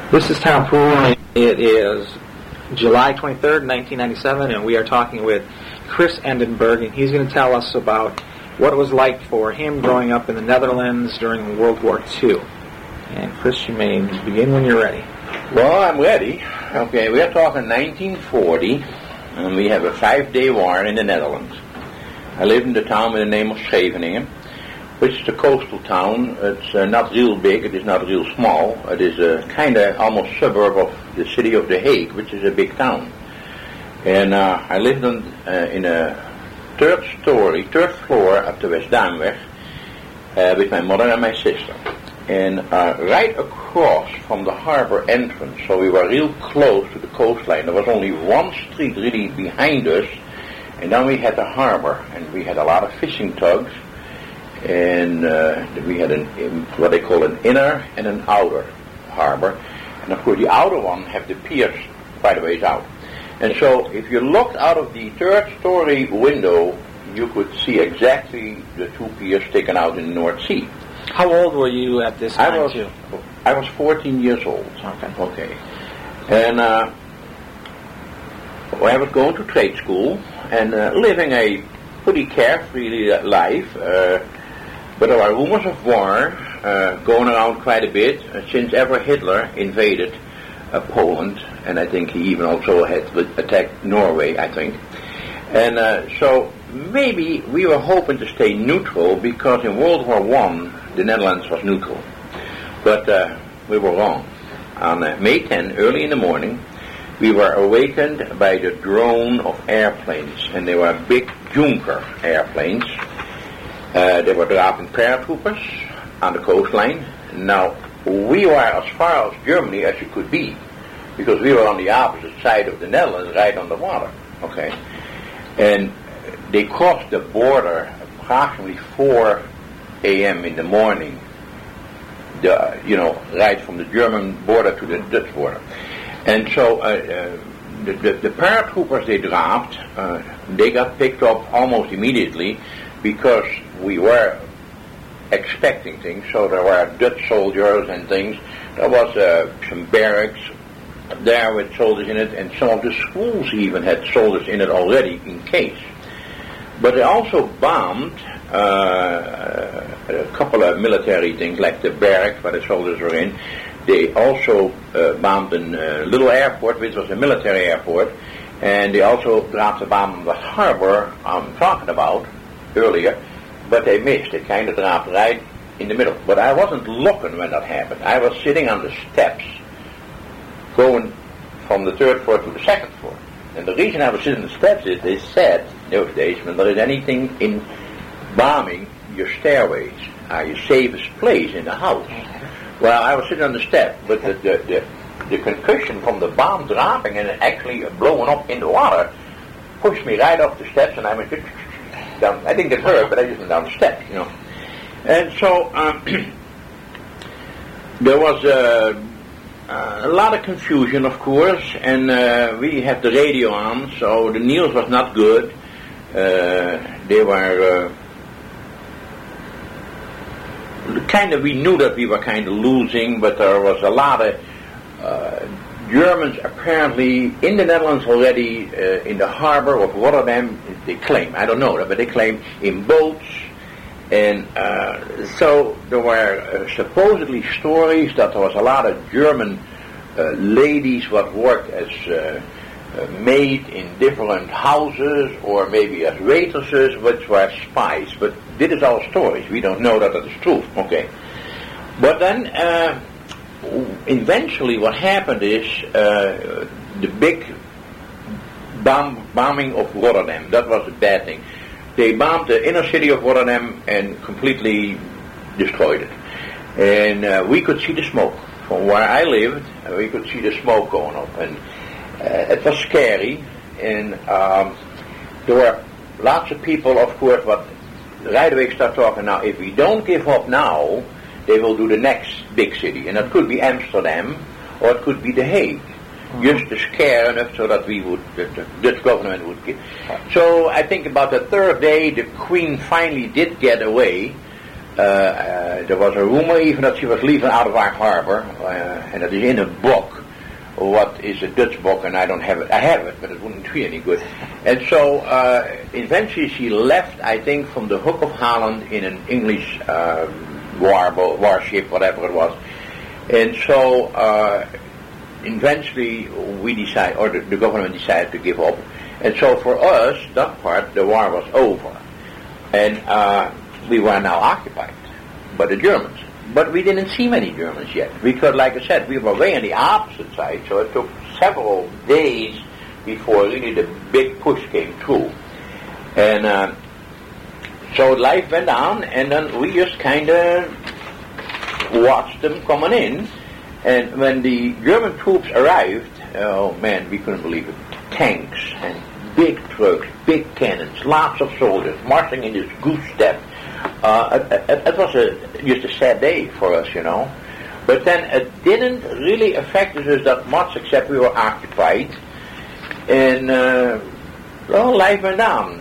This is Tom Poole. It is July 23rd, 1997, and we are talking with Chris Endenberg, and he's going to tell us about what it was like for him growing up in the Netherlands during World War II. And Chris, you may begin when you're ready. Well, I'm ready. Okay, we are talking 1940, and we have a 5-day war in the Netherlands. I live in the town with the name of Scheveningen, which is a coastal town. It's not real big, it is not real small. It is a kind of almost suburb of the city of The Hague, which is a big town. And I lived in a third floor up the Westduinweg with my mother and my sister. And right across from the harbor entrance, so we were real close to the coastline. There was only one street really behind us, and then we had the harbor, and we had a lot of fishing tugs, and we had what they call an inner and an outer harbor. And of course the outer one have the piers quite a ways out. And so if you looked out of the third-story window, you could see exactly the two piers sticking out in the North Sea. How old were you at this time, too? I was 14 years old. Okay. And I was going to trade school and living a pretty carefree life. But there were rumors of war going around quite a bit since ever Hitler invaded Poland. And I think he even also had attacked Norway, I think. And so maybe we were hoping to stay neutral because in World War I, the Netherlands was neutral. But we were wrong. On May 10, early in the morning, we were awakened by the drone of airplanes. And they were big Junker airplanes. They were dropping paratroopers on the coastline. Now, we were as far as Germany as you could be, because we were on the opposite side of the Netherlands, right on the water. Okay? And they crossed the border approximately 4 a.m. in the morning, right from the German border to the Dutch border. And so the paratroopers they dropped, they got picked up almost immediately because we were expecting things. So there were Dutch soldiers and things. There was some barracks there with soldiers in it, and some of the schools even had soldiers in it already in case. But they also bombed a couple of military things, like the barracks where the soldiers were in. They also bombed a little airport, which was a military airport, and they also dropped a bomb on the harbor I'm talking about earlier, but they missed. They kind of dropped right in the middle. But I wasn't looking when that happened. I was sitting on the steps going from the third floor to the second floor. And the reason I was sitting on the steps is they said in those days, when there is anything in bombing, your stairways are your safest place in the house. Well, I was sitting on the step, but the concussion from the bomb dropping and actually blowing up in the water pushed me right off the steps, and I went down. I didn't get hurt, but I just went down the steps, And so there was a lot of confusion, of course, and we had the radio on, so the news was not good. They were we knew that we were kind of losing, but there was a lot of Germans apparently in the Netherlands already in the harbor of Rotterdam. They claim, I don't know that, but they claim in boats. And so there were supposedly stories that there was a lot of German ladies that worked as maid in different houses, or maybe as waitresses, which were spies. But this is all stories. We don't know that that is true. Okay. But then eventually what happened is the big bombing of Rotterdam. That was a bad thing. They bombed the inner city of Rotterdam and completely destroyed it. And we could see the smoke. From where I lived, we could see the smoke going up. And it was scary. And there were lots of people, of course, but right away start talking now, if we don't give up now, they will do the next big city. And it could be Amsterdam, or it could be The Hague. Just to scare enough so that the Dutch government would get. So I think about the third day, the Queen finally did get away there was a rumor even that she was leaving out of our harbor, and it is in a book. What is a Dutch book, and I don't have it. I have it, but it wouldn't be any good. And so eventually she left, I think, from the Hook of Holland in an English warship, whatever it was. And so eventually we decided, or the government decided to give up. And so for us, that part, the war was over. And we were now occupied by the Germans. But we didn't see many Germans yet, because, like I said, we were way on the opposite side, so it took several days before really the big push came through. And so life went on, and then we just kind of watched them coming in. And when the German troops arrived, oh man, we couldn't believe it. Tanks and big trucks, big cannons, lots of soldiers marching in this goose step. It was just a sad day for us, you know. But then it didn't really affect us that much, except we were occupied. And, well, life went on.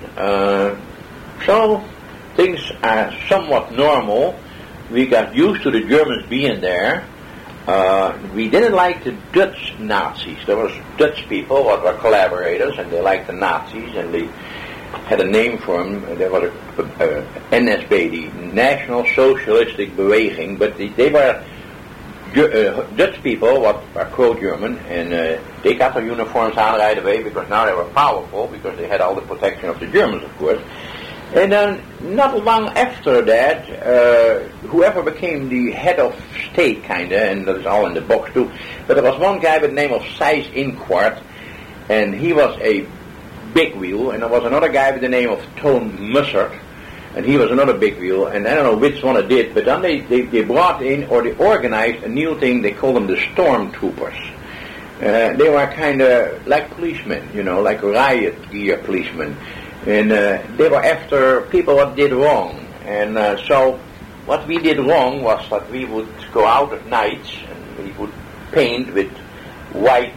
So things are somewhat normal. We got used to the Germans being there. We didn't like the Dutch Nazis. There was Dutch people that were collaborators, and they liked the Nazis, and they had a name for them. There was a NSB, the National Socialistic Beweging, but they were Dutch people what were pro-German, and they got their uniforms on right away because now they were powerful, because they had all the protection of the Germans, of course. And then not long after that, whoever became the head of state, kinda, and that's all in the books too, but there was one guy by the name of Seyss-Inquart, and he was a big wheel, and there was another guy by the name of Toon Mussert, and he was another big wheel, and I don't know which one it did, but then they brought in, or they organized a new thing, they called them the Stormtroopers. They were kind of like policemen, you know, like riot gear policemen. And they were after people that did wrong. And so what we did wrong was that we would go out at night and we would paint with white,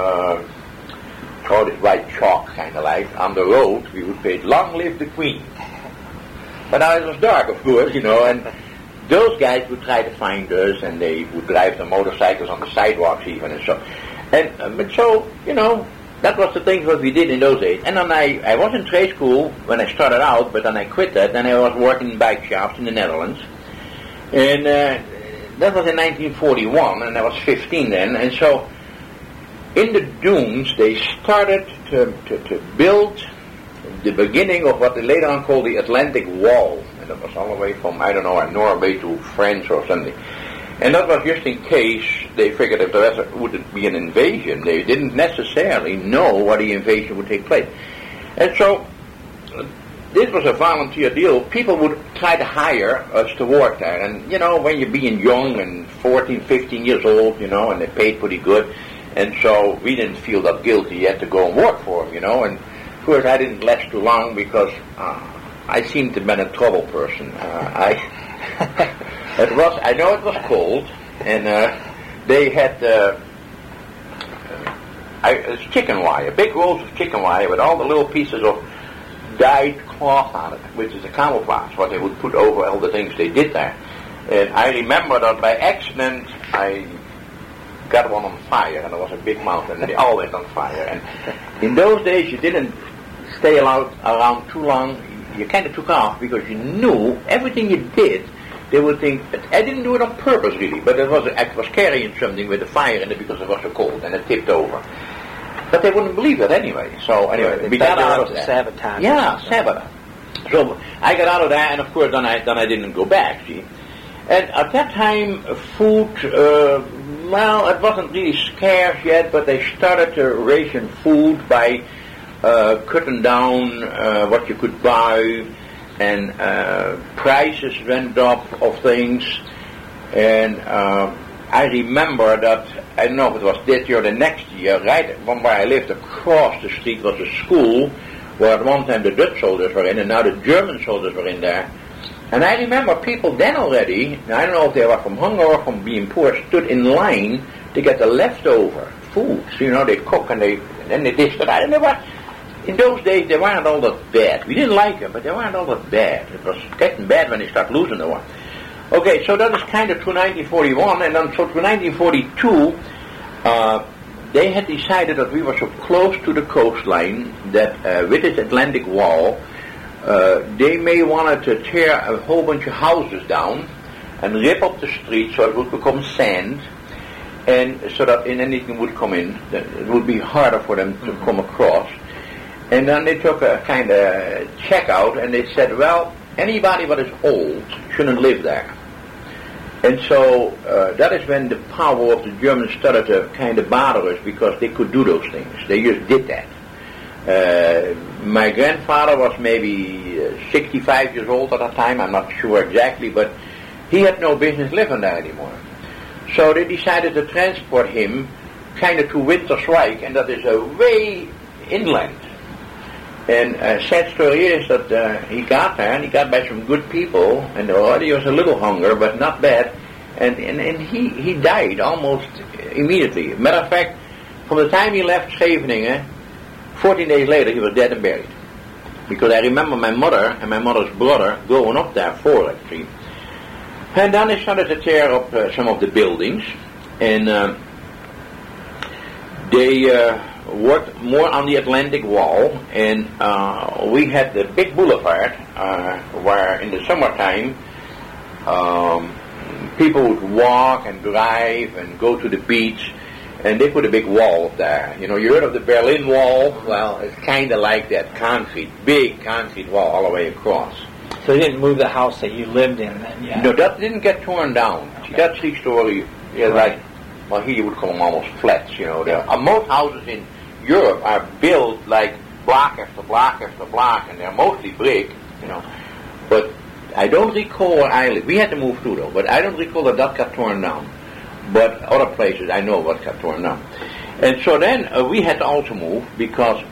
white chalk kind of like. On the road we would paint "Long Live the Queen." But now it was dark, of course, you know, and those guys would try to find us, and they would drive their motorcycles on the sidewalks even, and so. And but so, you know, that was the thing what we did in those days. And then I was in trade school when I started out, but then I quit that. Then I was working in bike shops in the Netherlands. And that was in 1941, and I was 15 then. And so in the dunes, they started to build the beginning of what they later on called the Atlantic Wall. And it was all the way from, I don't know, Norway to France or something. And that was just in case they figured if there would be an invasion. They didn't necessarily know what the invasion would take place. And so this was a volunteer deal. People would try to hire us to work there. And, you know, when you're being young and 14, 15 years old, you know, and they paid pretty good. And so we didn't feel that guilty yet to go and work for them, you know. And of course I didn't last too long because I seemed to have been a trouble person. I know it was cold, and they had chicken wire, big rolls of chicken wire with all the little pieces of dyed cloth on it, which is a camouflage, what they would put over all the things they did there. And I remember that by accident I got one on fire, and there was a big mountain, and they all went on fire. And in those days you didn't stay around too long. You kind of took off because you knew everything you did. They would think, I didn't do it on purpose really, but I was carrying something with a fire in it because it was so cold, and it tipped over. But they wouldn't believe it anyway. So anyway, we got out of that. Sabotage. Yeah, sabotage. So I got out of that, and of course then I didn't go back, see. And at that time, food, well, it wasn't really scarce yet, but they started to ration food by cutting down what you could buy, and prices went up of things. And I remember that, I don't know if it was this year or the next year, right from where I lived across the street was a school where at one time the Dutch soldiers were in, and now the German soldiers were in there. And I remember people then already, I don't know if they were from hunger or from being poor, stood in line to get the leftover food. So, you know, they cook and then they dished it out. And they were, in those days, they weren't all that bad. We didn't like them, but they weren't all that bad. It was getting bad when they started losing the one. Okay, so that is kind of through 1941, and then so through 1942, they had decided that we were so close to the coastline that with its Atlantic wall, they may wanted to tear a whole bunch of houses down and rip up the street so it would become sand, and so that anything would come in, it would be harder for them to come across. And then they took a kind of check out, and they said, well, anybody that is old shouldn't live there. And so that is when the power of the Germans started to kind of bother us, because they could do those things. They just did that. My grandfather was maybe 65 years old at that time, I'm not sure exactly, but he had no business living there anymore. So they decided to transport him kind of to Winterswijk, and that is way inland. And sad story is that he got there, and he got by some good people, and already was a little hunger, but not bad, and he died almost immediately. Matter of fact, from the time he left Scheveningen, 14 days later he was dead and buried. Because I remember my mother and my mother's brother going up there for actually. And then they started to tear up some of the buildings, and they worked more on the Atlantic wall, and we had the big boulevard where in the summertime people would walk and drive and go to the beach, and they put a big wall up there. You know, you heard of the Berlin Wall? Well, it's kind of like that, big concrete wall all the way across. So you didn't move the house that you lived in then, yeah? No, that didn't get torn down. Okay. See, that 3-story, yeah, right. Like, well, here you would call them almost flats, you know. Most houses in Europe are built like block after block after block, and they're mostly brick, you know. But I don't recall where I lived. We had to move through, though, but I don't recall that got torn down. But other places I know what got torn down. And so then we had to also move, because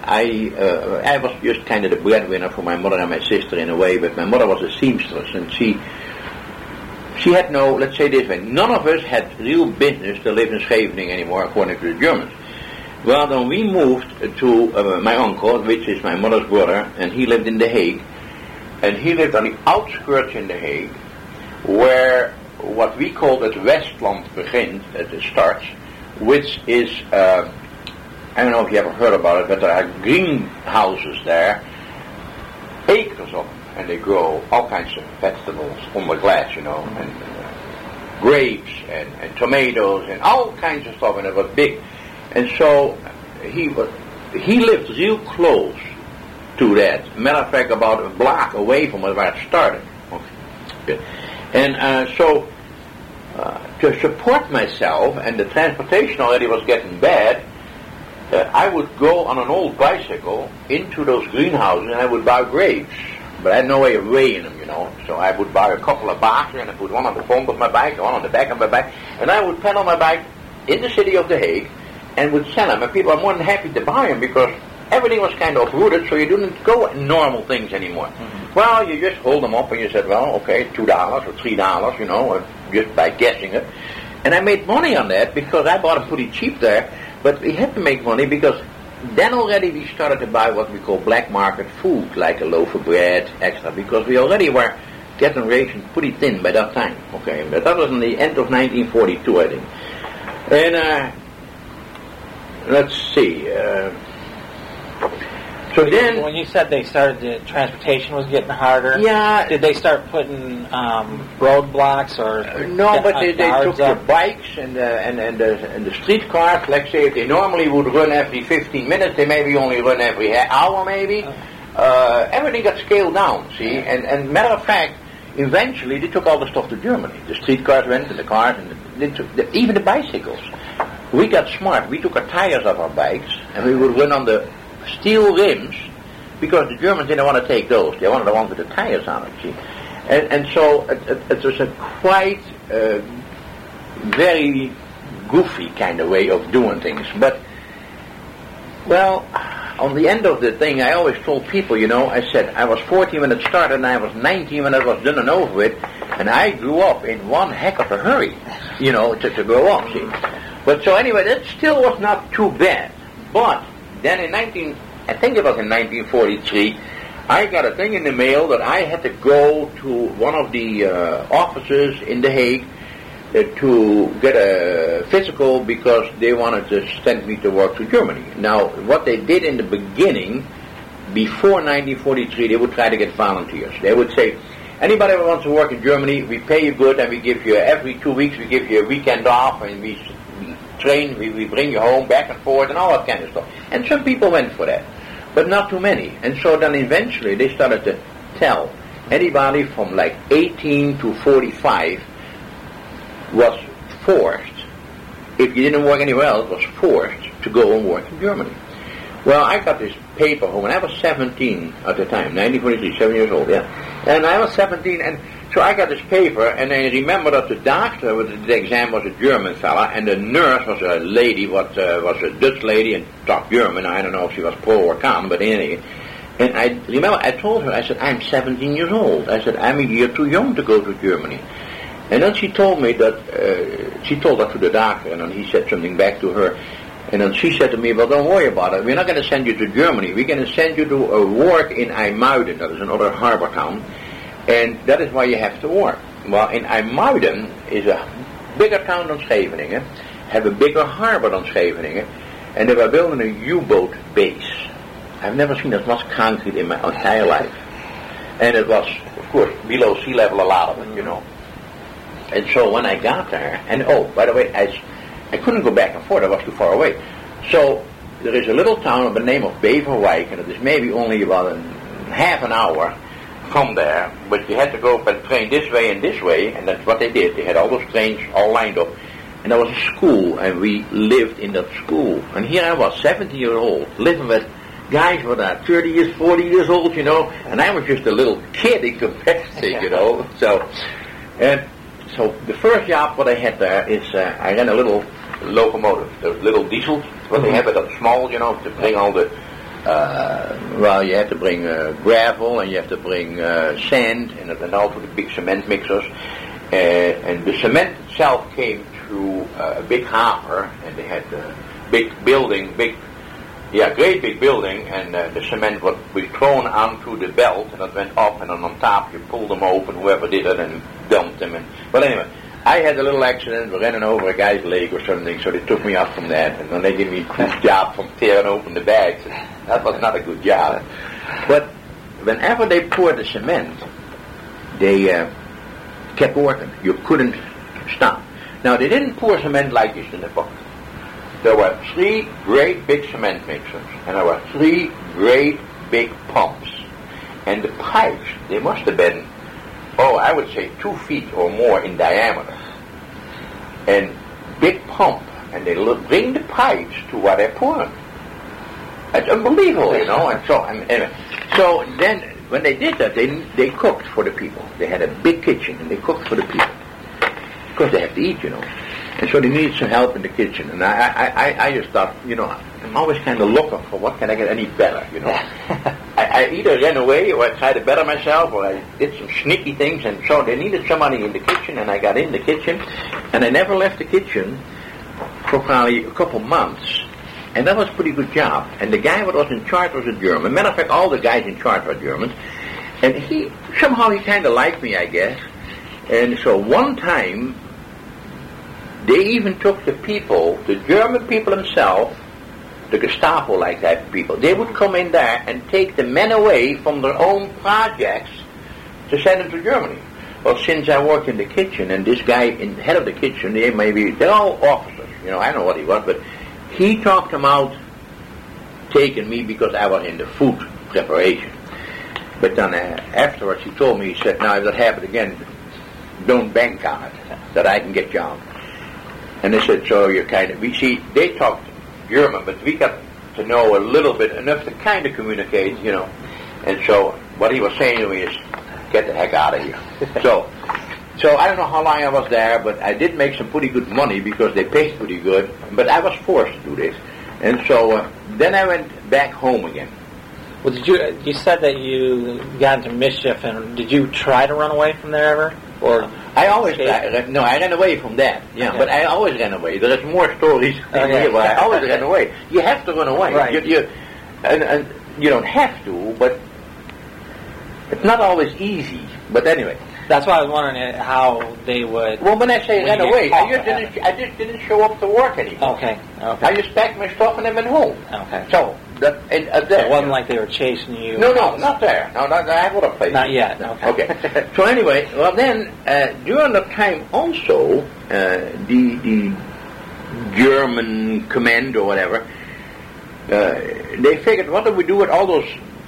I was just kind of the breadwinner for my mother and my sister in a way, but my mother was a seamstress, and she had no, let's say this way, none of us had real business to live in Scheveningen anymore, according to the Germans. Well, then we moved to my uncle, which is my mother's brother, and he lived in The Hague, and he lived on the outskirts in The Hague, where what we call it Westland begint, at it starts, which is, I don't know if you ever heard about it, but there are greenhouses there, acres of them, and they grow all kinds of vegetables under glass, you know, and grapes and tomatoes and all kinds of stuff, and it was big. And so he lived real close to that. Matter of fact, about a block away from where it started. Okay. Good. And so to support myself, and the transportation already was getting bad, I would go on an old bicycle into those greenhouses, and I would buy grapes. But I had no way of weighing them, you know. So I would buy a couple of boxes, and I put one on the front of my bike, one on the back of my bike, and I would pedal my bike in the city of The Hague, and would sell them. And people are more than happy to buy them, because everything was kind of uprooted, so you didn't go in normal things anymore. Mm-hmm. Well, you just hold them up, and you said, well, okay, $2 or $3, you know, just by guessing it. And I made money on that, because I bought them pretty cheap there, but we had to make money, because then already we started to buy what we call black market food, like a loaf of bread, extra, because we already were getting rations pretty thin by that time. Okay, but that was in the end of 1942, I think. And let's see. So then, when you said they started, the transportation was getting harder. Yeah. Did they start putting roadblocks or? No, but they took the bikes and the streetcars. Let's say if they normally would run every 15 minutes, they maybe only run every hour, maybe. Everything got scaled down. See, and matter of fact, eventually they took all the stuff to Germany. The streetcars went, and the cars, and they took even the bicycles. We got smart. We took our tires off our bikes, and we would run on the steel rims, because the Germans didn't want to take those. They wanted the ones with the tires on it, see. And so it was a quite very goofy kind of way of doing things. But, well, on the end of the thing, I always told people, you know, I said, I was 14 when it started, and I was 19 when it was done and over with, and I grew up in one heck of a hurry, you know, to grow up, see. But so anyway, that still was not too bad. But then in I think it was in 1943, I got a thing in the mail that I had to go to one of the offices in The Hague to get a physical because they wanted to send me to work to Germany. Now, what they did in the beginning, before 1943, they would try to get volunteers. They would say, anybody who wants to work in Germany, we pay you good, and we give you, every 2 weeks, we give you a weekend off, and we train, we bring you home back and forth, and all that kind of stuff. And some people went for that, but not too many. And so then eventually they started to tell anybody from like 18 to 45 was forced, if you didn't work anywhere else, was forced to go and work in Germany. Well, I got this paper when I was 17 at the time, 1943, 7 years old, yeah. And I was 17, and so I got this paper, and I remember that the doctor with the exam was a German fella, and the nurse was a lady, was a Dutch lady, and talked German. I don't know if she was pro or con, but anyway. And I remember I told her, I said, I'm 17 years old. I said, I'm a year too young to go to Germany. And then she told me that, she told that to the doctor, and then he said something back to her. And then she said to me, well, don't worry about it. We're not going to send you to Germany. We're going to send you to work in IJmuiden. That is another harbor town. And that is why you have to work. Well, in IJmuiden is a bigger town than Scheveningen, have a bigger harbor than Scheveningen, and they were building a U-boat base. I've never seen as much concrete in my entire life. And it was, of course, below sea level, a lot of it, you know. And so when I got there, and oh, by the way, I couldn't go back and forth, I was too far away. So there is a little town by the name of Beverwijk, and it is maybe only about half an hour from there, but you had to go by the train this way, and that's what they did. They had all those trains all lined up. And there was a school, and we lived in that school. And here I was, 70 years old, living with guys who were 30 years, 40 years old, you know, and I was just a little kid in comparison, you know. So the first job what I had there is I ran a little locomotive, those little diesels, what they have at that small, you know, to bring all the, you have to bring gravel, and you have to bring sand, and also the big cement mixers. And the cement itself came through a big hopper, and they had a big building, great big building, and the cement was thrown onto the belt, and it went up, and then on top you pulled them open, whoever did it, and dumped them. But anyway, I had a little accident, running over a guy's leg or something, so they took me off from that, and then they gave me a good job from tearing open the bags. That was not a good job. But whenever they poured the cement, they kept working. You couldn't stop. Now, they didn't pour cement like this in the book. There were 3 great big cement mixers, and there were 3 great big pumps. And the pipes, they must have been, I would say 2 feet or more in diameter. And big pump, and they bring the pipes to where they're pouring. It's unbelievable, you know. And so then when they did that, they cooked for the people. They had a big kitchen, and they cooked for the people because they have to eat, you know. And so they needed some help in the kitchen. And I just thought, you know, I'm always kind of looking for what can I get any better, you know. I either ran away or I tried to better myself or I did some sneaky things. And so they needed somebody in the kitchen, and I got in the kitchen. And I never left the kitchen for probably a couple months. And that was a pretty good job. And the guy that was in charge was a German. Matter of fact, all the guys in charge were Germans. And he kind of liked me, I guess. And so one time, they even took the people, the German people themselves, the Gestapo-like type of people, they would come in there and take the men away from their own projects to send them to Germany. Well, since I worked in the kitchen, and this guy, head of the kitchen, they're all officers, you know, I don't know what he was, but he talked them out taking me because I was in the food preparation. But then afterwards he told me, he said, now if that happens again, don't bank on it, that I can get you out. And they said, so you're they talked German, but we got to know a little bit, enough to kind of communicate, you know. And so what he was saying to me is, get the heck out of here. So I don't know how long I was there, but I did make some pretty good money because they paid pretty good, but I was forced to do this. And so then I went back home again. Well, you said that you got into mischief, and did you try to run away from there ever? Or I ran away from that. Yeah, okay. But I always ran away. There's more stories than here, but I always ran away. You have to run away. Right. And you don't have to, but It's not always easy, but anyway. That's why I was wondering how they would... Well, when I say when run you away, get caught, I just didn't show up to work anymore. Okay. I just packed my stuff and I went home. Okay. So, it wasn't like they were chasing you. No, not there. No, not I have other places. Not yet. No. Okay. So anyway, well then, during the time also, the German command or whatever, they figured, what do we do with all those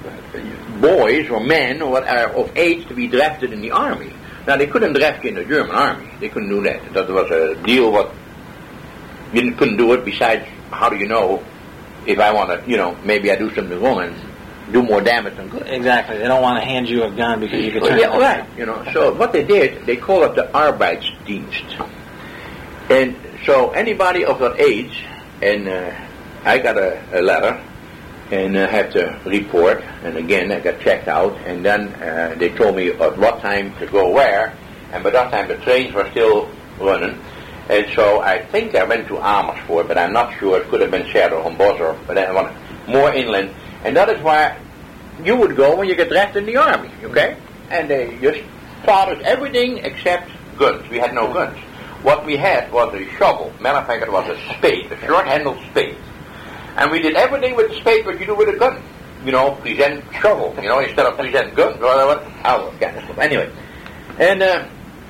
boys or men or of age to be drafted in the army? Now they couldn't draft you in the German army. They couldn't do that. That was a deal. What you couldn't do it. Besides, how do you know if I want to? Maybe I do something wrong and do more damage than good. Exactly. They don't want to hand you a gun because you could turn. Yeah, right. So what they did, they call it the Arbeitsdienst, and so anybody of that age, and I got a letter. And I had to report, and again I got checked out, and then they told me at what time to go where, and by that time the trains were still running, and so I think I went to Amersfoort, but I'm not sure. It could have been Scherder, but I want more inland, and that is where you would go when you get drafted in the army, okay? And they just taught us everything except guns. We had no guns. What we had was a shovel. Matter of fact, it was a spade, a short-handled spade. And we did everything with the spade what you do with a gun. Present shovel, instead of present guns. Anyway. And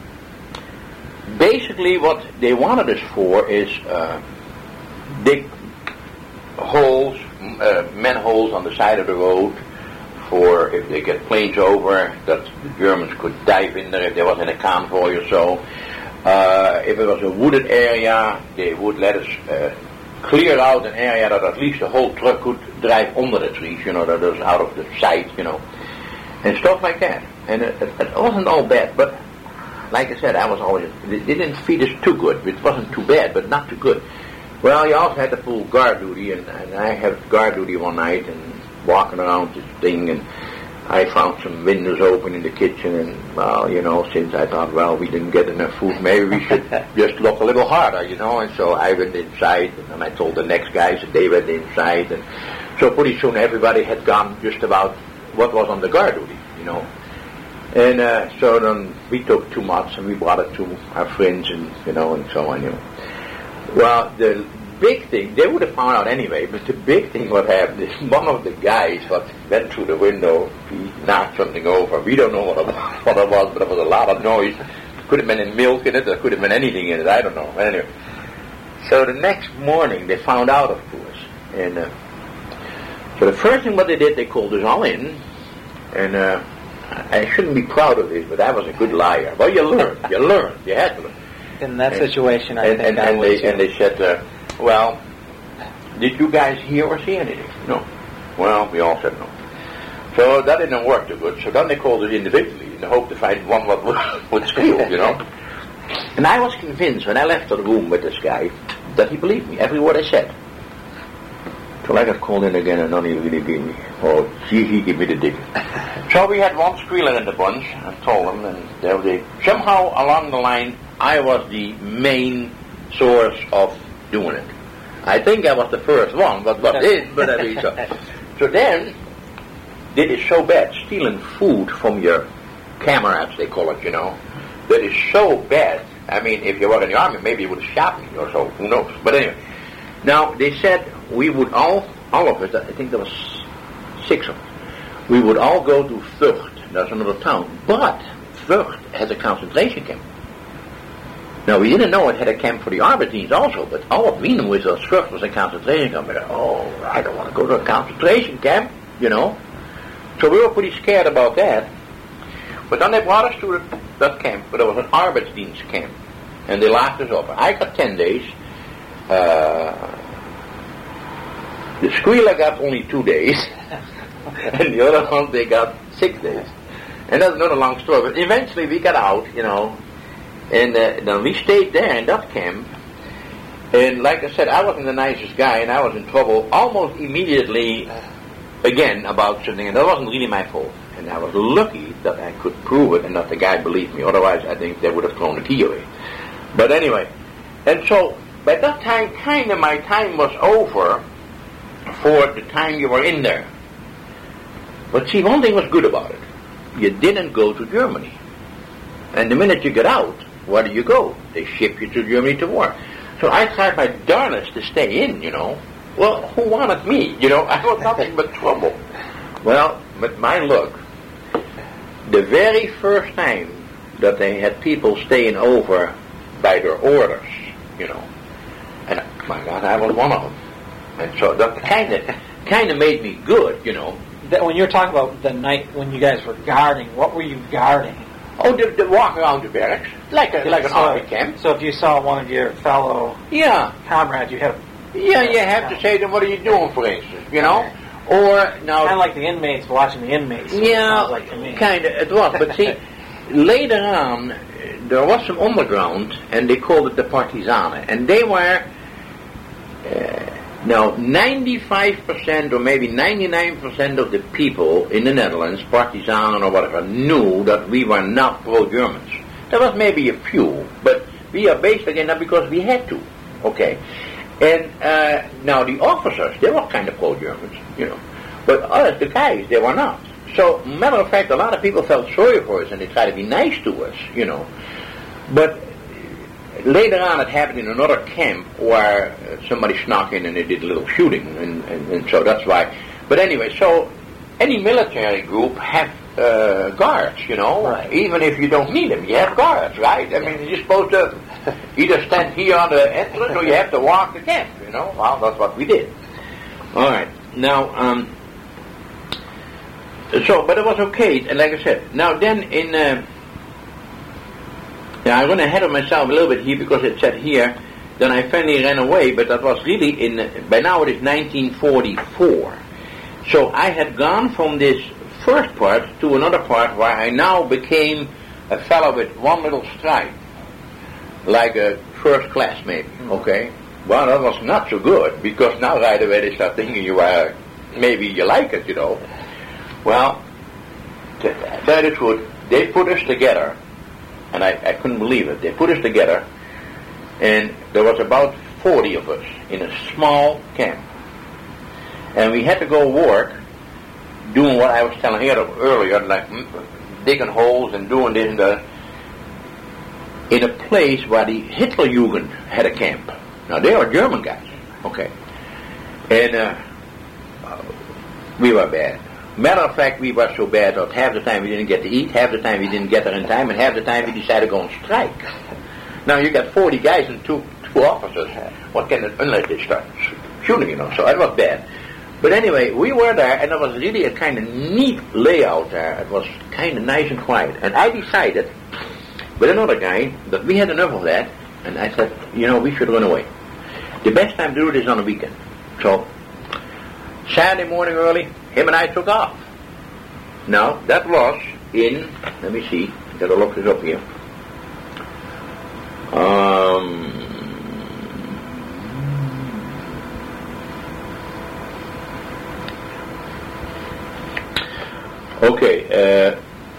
basically what they wanted us for is dig holes, manholes on the side of the road for if they get planes over, that the Germans could dive in there if there was in a convoy or so. If it was a wooded area, they would let us clear out an area that at least the whole truck could drive under the trees, that was out of the sight, and stuff like that. And it wasn't all bad, but like I said, they didn't feed us too good. It wasn't too bad, but not too good. Well, you also had to pull guard duty, and I had guard duty one night, and walking around this thing, and I found some windows open in the kitchen, and, since I thought, we didn't get enough food, maybe we should just look a little harder, and so I went inside, and I told the next guys, and they went inside, and so pretty soon everybody had gone just about what was on the guard duty, and so then we took 2 months, and we brought it to our friends, and, and so on, Well, the big thing, they would have found out anyway, but the big thing what happened is one of the guys what went through the window, he knocked something over. We don't know what it was, but it was a lot of noise. Could have been milk in it, or could have been anything in it, I don't know. Anyway, so the next morning they found out, of course. And so the first thing what they did, they called us all in, and I shouldn't be proud of this, but I was a good liar. Well, you learn, you had to learn. In that situation, I think I would too. And they said, well, did you guys hear or see anything? No. Well, we all said no. So that didn't work too good. So then they called us individually in the hope to find one what would squeal, And I was convinced when I left the room with this guy that he believed me, every word I said. So I got called in again and none of you really gave me. Oh, he gave me the dig. So we had one squealer in the bunch and told them, and they somehow along the line I was the main source of doing it. I think I was the first one, but I mean, so then, it is so bad, stealing food from your comrades, they call it, that is so bad. I mean, if you were in the army, maybe you would have shot me or so, who knows. But anyway, now they said we would all of us, I think there was 6 of us, we would all go to Vught, that's another town, but Vught has a concentration camp. Now, we didn't know it had a camp for the Arbeitsdienst also, but all of we knew was that Vught was a concentration camp. I don't want to go to a concentration camp, So we were pretty scared about that. But then they brought us to that camp, but it was an Arbeitsdienst camp, and they locked us up. I got 10 days. The squealer got only 2 days, and the other ones, they got 6 days. And that's another long story, but eventually we got out, and then we stayed there in that camp, and like I said, I wasn't the nicest guy, and I was in trouble almost immediately again about something, and that wasn't really my fault. And I was lucky that I could prove it and that the guy believed me. Otherwise, I think they would have thrown the key away. But anyway, and so by that time, kind of my time was over for the time you were in there. But see, one thing was good about it. you didn't go to Germany. And the minute you get out, where do you go? They ship you to Germany to war. So I tried my darnest to stay in, Well, who wanted me? I was nothing but trouble. Well, with my luck, the very first time that they had people staying over by their orders, and my God, I was one of them. And so that kind of made me good, When you're talking about the night when you guys were guarding, what were you guarding? Oh, the walk around the barracks, like an army camp. So if you saw one of your fellow comrades, you had you have to say to them, what are you doing, for instance, Or now, kind of like the inmates watching the inmates. Like to me. Kind of, it was. But see, later on, there was some underground, and they called it the Partisanen, and they were 95% or maybe 99% of the people in the Netherlands, Partisanen or whatever, knew that we were not pro-Germans. There was maybe a few, but we are based again not because we had to. Okay. And now the officers, they were kind of pro-Germans, But others, the guys, they were not. So, matter of fact, a lot of people felt sorry for us and they tried to be nice to us, But later on it happened in another camp where somebody snuck in and they did a little shooting. And so that's why. But anyway, so any military group have guards, Right. Even if you don't need them, you have guards, right? I mean, you're supposed to either stand here on the entrance or you have to walk the camp, Well, that's what we did. All right. Now, but it was okay, and like I said, now then I'm going ahead of myself a little bit here because it said here, then I finally ran away, but that was really by now it is 1944. So I had gone from this first part to another part where I now became a fellow with one little stripe, like a first class maybe, okay? Well, that was not so good, because now right away they start thinking maybe you like it, Well, to tell the truth, they put us together, and I couldn't believe it. They put us together, and there was about 40 of us in a small camp. And we had to go work, doing what I was telling you earlier, like digging holes and doing this and that, in a place where the Hitlerjugend had a camp. Now, they are German guys, okay. And we were bad. Matter of fact, we were so bad that half the time we didn't get to eat, half the time we didn't get there in time, and half the time we decided to go on strike. Now, you got 40 guys and two officers. What can it, unless they start shooting, So it was bad. But anyway, we were there, and it was really a kind of neat layout there. It was kind of nice and quiet. And I decided, with another guy, that we had enough of that, and I said, we should run away. The best time to do it is on a weekend. So, Saturday morning early, him and I took off. Now, that was in, let me see, I've got to look this up here. Okay,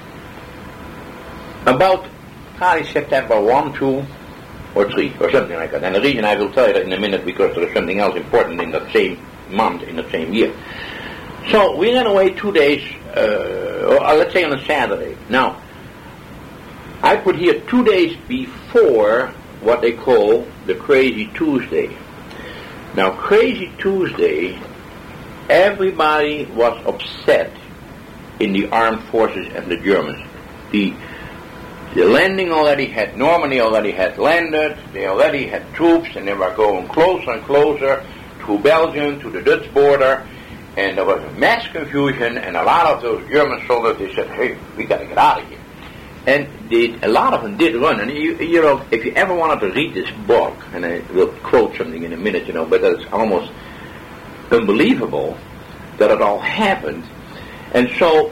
about probably September 1, 2, or 3, or something like that. And the reason I will tell you that in a minute, because there is something else important in that same month, in the same year. So we ran away 2 days, or let's say on a Saturday. Now, I put here 2 days before what they call the Crazy Tuesday. Now, Crazy Tuesday, everybody was upset in the armed forces and the Germans. The landing Normandy already had landed, they already had troops, and they were going closer and closer to Belgium, to the Dutch border, and there was a mass confusion, and a lot of those German soldiers, they said, hey, we got to get out of here. And a lot of them did run, and you know, if you ever wanted to read this book, and I will quote something in a minute, but it's almost unbelievable that it all happened. And so,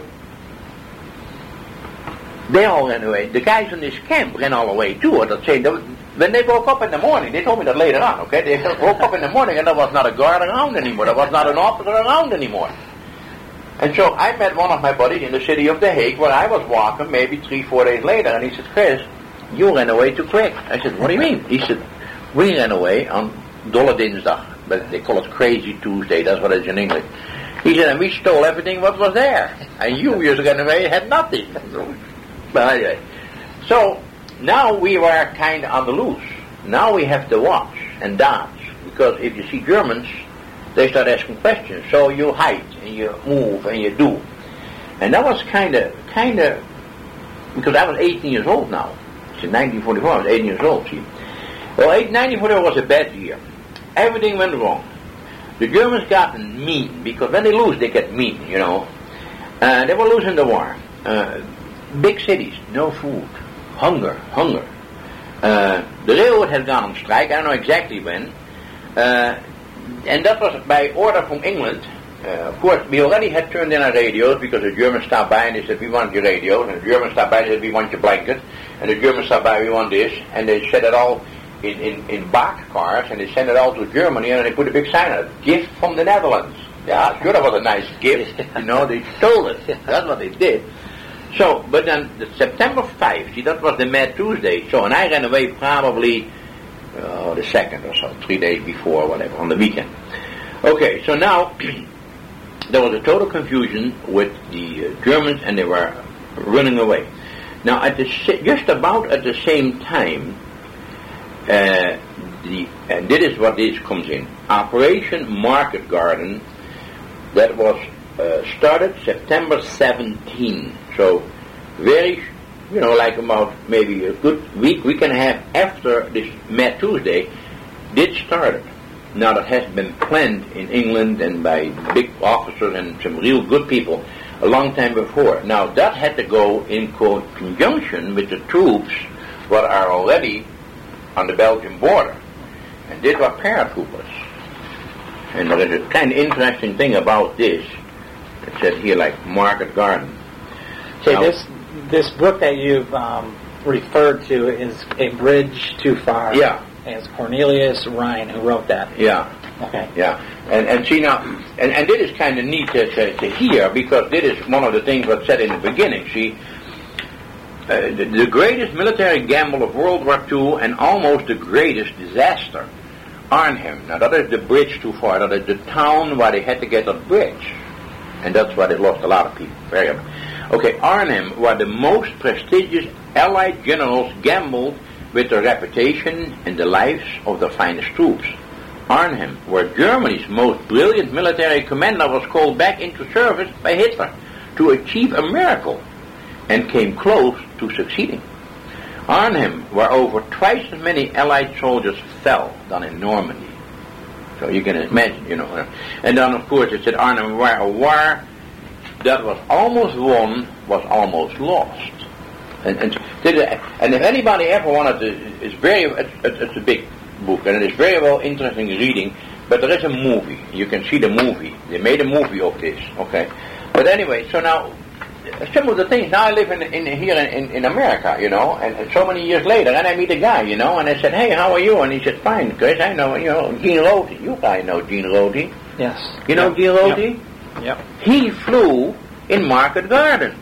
they all ran away. The guys in this camp ran all away too. When they woke up in the morning, they told me that later on, okay? They woke up in the morning and there was not a guard around anymore. There was not an officer around anymore. And so I met one of my buddies in the city of The Hague where I was walking maybe 3-4 days later, and he said, Chris, you ran away too quick. I said, what do you mean? He said, we ran away on Dolle Dinsdag, but they call it Crazy Tuesday, that's what it is in English. He said, and we stole everything what was there. And you was going away had nothing. But anyway. So, now we were kind of on the loose. Now we have to watch and dodge. Because if you see Germans, they start asking questions. So you hide, and you move, and you do. And that was kind of, because I was 18 years old now. In 1944, I was 18 years old, see. Well, 1944 was a bad year. Everything went wrong. The Germans got mean, because when they lose, they get mean, you know. They were losing the war. Big cities, no food. Hunger. The railroad had gone on strike, I don't know exactly when. And that was by order from England. Of course, we already had turned in our radios because the Germans stopped by and they said, we want your radios. And the Germans stopped by and they said, we want your blanket. And the Germans stopped by, we want this. And they set it all in box cars and they sent it all to Germany and they put a big sign on it. Gift from the Netherlands. Yeah, sure, that was a nice gift. You know, they stole it. That's what they did. So, but then the September 5, see, that was the Mad Tuesday. So, and I ran away probably the 2nd or so, 3 days before, whatever, on the weekend. Okay, so now there was a total confusion with the Germans and they were running away. Now, just about at the same time, and this is what this comes in. Operation Market Garden, that was started September 17. So, very, like about maybe a good week and a half after this Mad Tuesday, did started. Now, that has been planned in England and by big officers and some real good people a long time before. Now, that had to go in conjunction with the troops that are already on the Belgian border. And these were paratroopers. And there is a kind of interesting thing about this. It says here like Market Garden. Okay, now, this book that you've referred to is A Bridge Too Far. Yeah. And it's Cornelius Rhine who wrote that. Yeah. Okay. Yeah. And see now, and this is kind of neat to hear because this is one of the things that's said in the beginning. See, the greatest military gamble of World War II and almost the greatest disaster, Arnhem. Now that is the bridge too far. That is the town where they had to get a bridge. And that's why they lost a lot of people. Okay, Arnhem, where the most prestigious Allied generals gambled with their reputation and the lives of their finest troops. Arnhem, where Germany's most brilliant military commander was called back into service by Hitler to achieve a miracle and came close to succeeding. Arnhem, where over twice as many Allied soldiers fell than in Normandy. So you can imagine, And then, of course, it said Arnhem, where a war that was almost won was almost lost. And if anybody ever wanted to, it's a big book, and it is very well interesting reading, but there is a movie. You can see the movie. They made a movie of this, okay? But anyway, so now, some of the things, now I live here in America, and so many years later, and I meet a guy, and I said, hey, how are you? And he said, fine, Chris, I know, Gene Rothe. You guys know Gene Rothe. Yes. You know Gene Rothe? Yep. He flew in Market Garden.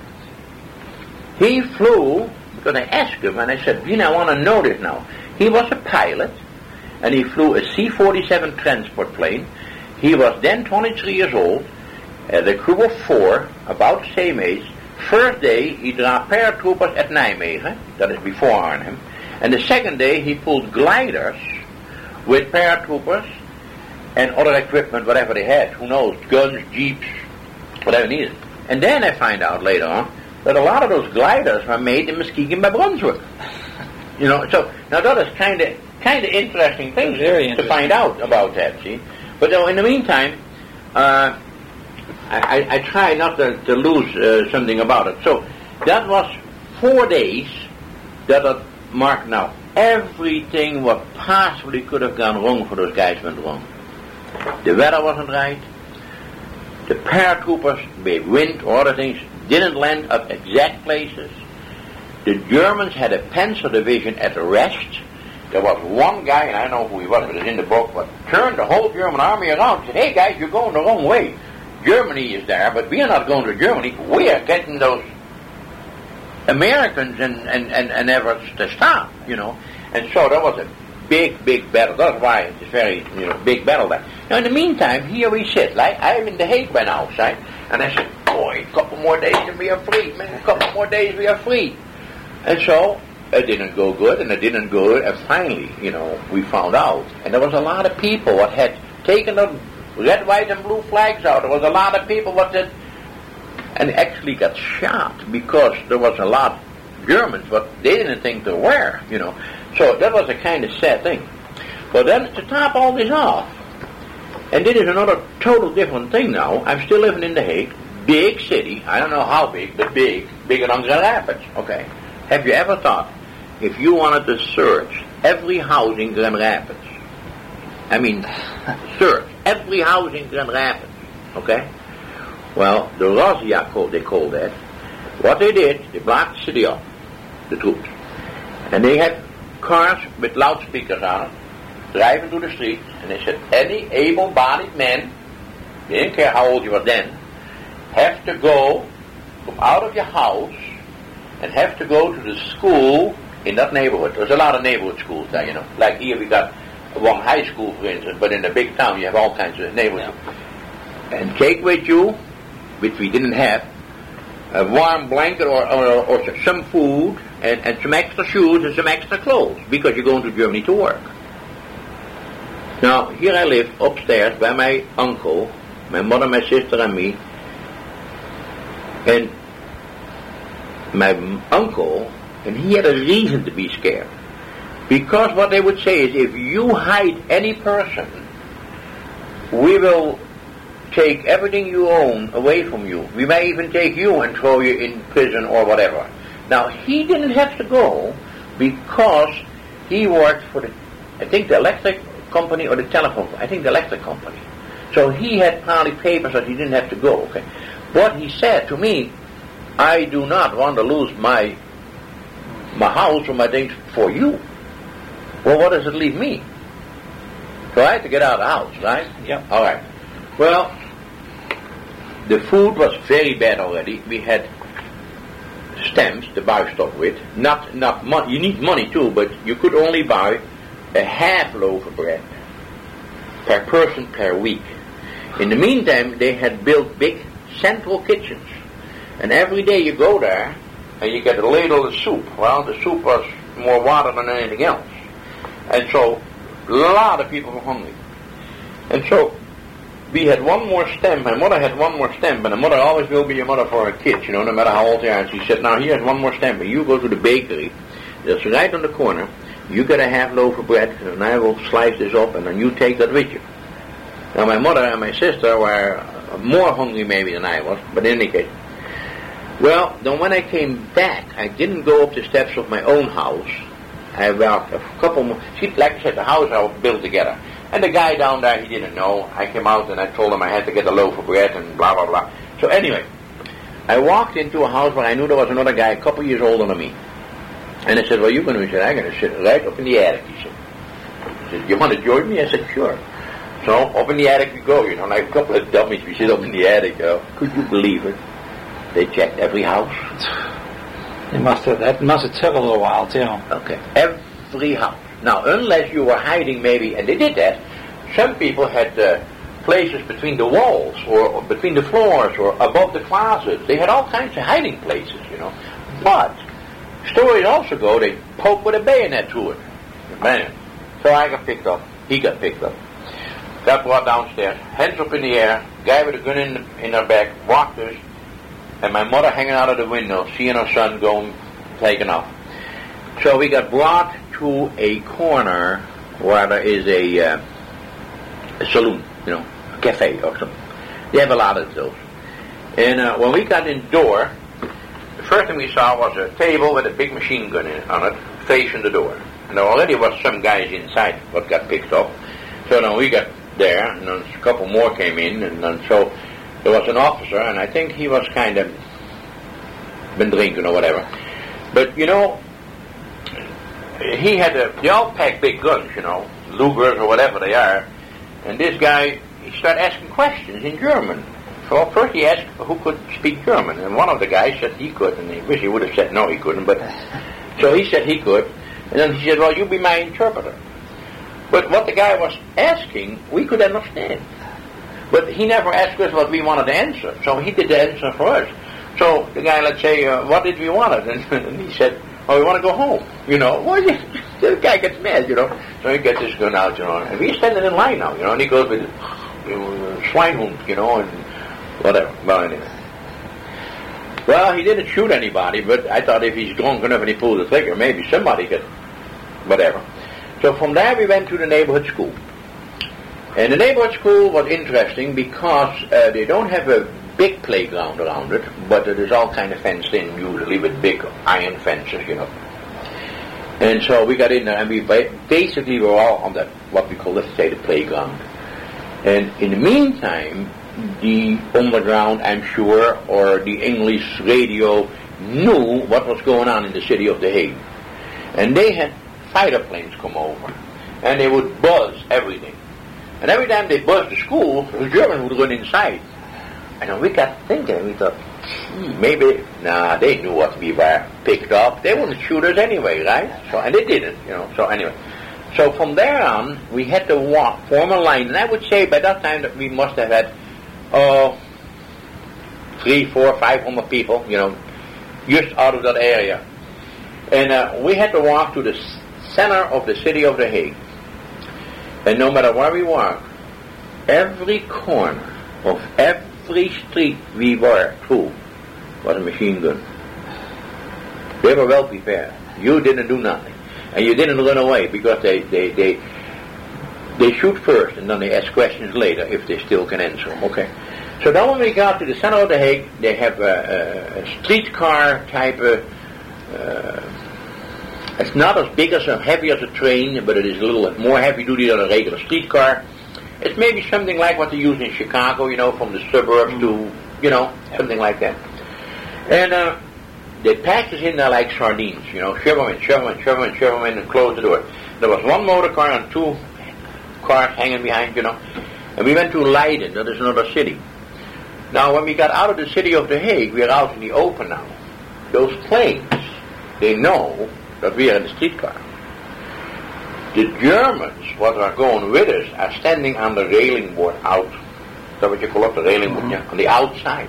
He flew, because I asked him, and I said, Gene, I want to know this now. He was a pilot, and he flew a C-47 transport plane. He was then 23 years old, the crew of 4, about the same age. First day, he dropped paratroopers at Nijmegen, that is before Arnhem, and the second day, he pulled gliders with paratroopers and other equipment, whatever they had, who knows, guns, jeeps, whatever needed. And then I find out later on that a lot of those gliders were made in Muskegon by Brunswick. So now that is kind of interesting things to find out about that, see. But in the meantime, I try not to lose something about it. So that was 4 days that marked now. Everything what possibly could have gone wrong for those guys went wrong. The weather wasn't right. The paratroopers, by wind or other things, didn't land at exact places. The Germans had a Panzer division at rest. There was one guy, and I don't know who he was, but it's in the book, but turned the whole German army around and said, hey guys, you're going the wrong way. Germany is there, but we are not going to Germany. We are getting those Americans and efforts to stop, And so there was a big battle. That's why it's very, big battle there. Now, in the meantime, here we sit. Like, I'm in The Hague by now, right? And I said, boy, a couple more days and we are free, man. A couple more days we are free. And so, it didn't go good, and it didn't go good. And finally, we found out. And there was a lot of people that had taken the red, white, and blue flags out. There was a lot of people that did, and actually got shot because there was a lot of Germans, but they didn't think they were, So that was a kind of sad thing. But then to top all this off, and this is another total different thing now. I'm still living in The Hague, big city. I don't know how big, but bigger than Grand Rapids. Okay. Have you ever thought, if you wanted to search every house in Grand Rapids, search every house in Grand Rapids, okay? Well, the Razzia, they call that. What they did, they blocked the city up, the troops. And they had cars with loudspeakers on it, driving through the streets, and they said, any able-bodied man, they didn't care how old you were then, have to go, come out of your house, and have to go to the school in that neighborhood. There's a lot of neighborhood schools there, Like here we got one high school, for instance, but in a big town you have all kinds of neighborhoods. Yeah. And take with you, which we didn't have, a warm blanket or some food and some extra shoes and some extra clothes because you're going to Germany to work. Now, here I live upstairs by my uncle, my mother, my sister, and me. And my uncle, and he had a reason to be scared. Because what they would say is, if you hide any person, we will take everything you own away from you. We may even take you and throw you in prison or whatever. Now, he didn't have to go because he worked for the electric company or the telephone, the electric company. So he had probably papers that he didn't have to go, okay. What he said to me, I do not want to lose my house or my things for you. Well, what does it leave me? So I had to get out of the house, right? Yep. All right. Well, the food was very bad already. We had stamps to buy stuff with. Not money. You need money too, but you could only buy a half loaf of bread per person per week. In the meantime, they had built big central kitchens. And every day you go there and you get a ladle of soup. Well, the soup was more water than anything else. And so a lot of people were hungry. And so we had one more stamp. My mother had one more stamp. And a mother always will be a mother for her kids, no matter how old they are. And she said, now here's one more stamp. And you go to the bakery. That's right on the corner. You get a half loaf of bread. And I will slice this up. And then you take that with you. Now my mother and my sister were more hungry maybe than I was. But in any case. Well, then when I came back, I didn't go up the steps of my own house. I walked a couple more. See, like I said, the house I was built together. And the guy down there, he didn't know. I came out and I told him I had to get a loaf of bread and blah, blah, blah. So anyway, I walked into a house where I knew there was another guy a couple years older than me. And I said, well, you're going to be, I'm going to sit right up in the attic, he said, you want to join me? I said, sure. So up in the attic we go, like a couple of dummies, we sit up in the attic, Could you believe it? They checked every house. That must have took a little while, too. Okay. Every house. Now, unless you were hiding maybe, and they did that, some people had places between the walls or between the floors or above the closets. They had all kinds of hiding places, But stories also go, they poke with a bayonet through it. Man. So I got picked up. He got picked up. Got brought downstairs, hands up in the air, guy with a gun in her back, walked us, and my mother hanging out of the window, seeing her son going, taken off. So we got brought to a corner where there is a saloon, a cafe or something. They have a lot of those. And when we got in the door, the first thing we saw was a table with a big machine gun on it, facing the door. And there already was some guys inside what got picked up. So then we got there, and then a couple more came in, and then so there was an officer, and I think he was kind of been drinking or whatever. But, he had they all packed big guns, Lugers or whatever they are. And this guy, he started asking questions in German. So first he asked who could speak German, and one of the guys said he could, and he wish he would have said no, he couldn't, but so he said he could. And then he said, well, you be my interpreter. But what the guy was asking, we could understand. But he never asked us what we wanted to answer, so he did the answer for us. So the guy, let's say, what did we want? And he said, oh, we want to go home. Well, the guy gets mad, So he gets his gun out, and we're standing in line now, and he goes with Schweinhund, and whatever. Well, anyway. Well, he didn't shoot anybody, but I thought if he's drunk enough and he pulled the trigger, maybe somebody could, whatever. So from there we went to the neighborhood school. And the neighborhood school was interesting because they don't have a big playground around it, but it is all kind of fenced in, usually with big iron fences, And so we got in there, and we basically were all on that, what we call, let's say, the playground. And in the meantime, the underground, I'm sure, or the English radio knew what was going on in the city of The Hague. And they had fighter planes come over, and they would buzz everything. And every time they buzzed the school, the Germans would run inside. And we got thinking, we thought, maybe, they knew what we were picked up. They wouldn't shoot us anyway, right? So, and they didn't, So anyway, so from there on, we had to form a line. And I would say by that time that we must have had 300, 400, 500 people, just out of that area. And we had to walk to the center of the city of The Hague. And no matter where we walked, every corner of every street we were through was a machine gun. They were well prepared. You didn't do nothing. And you didn't run away because they shoot first and then they ask questions later if they still can answer them. Okay. So then when we got to the center of The Hague, they have a streetcar type of, it's not as big as heavy as a train, but it is a little more heavy duty than a regular streetcar. It's maybe something like what they use in Chicago, from the suburbs to, something like that. And they packed us in there like sardines, shove them in, and close the door. There was one motor car and 2 cars hanging behind, And we went to Leiden, that is another city. Now, when we got out of the city of The Hague, we are out in the open now. Those planes, they know that we are in the streetcar. The Germans, what are going with us, are standing on the railing board out. Is that what you call it, the railing board? Yeah, on the outside.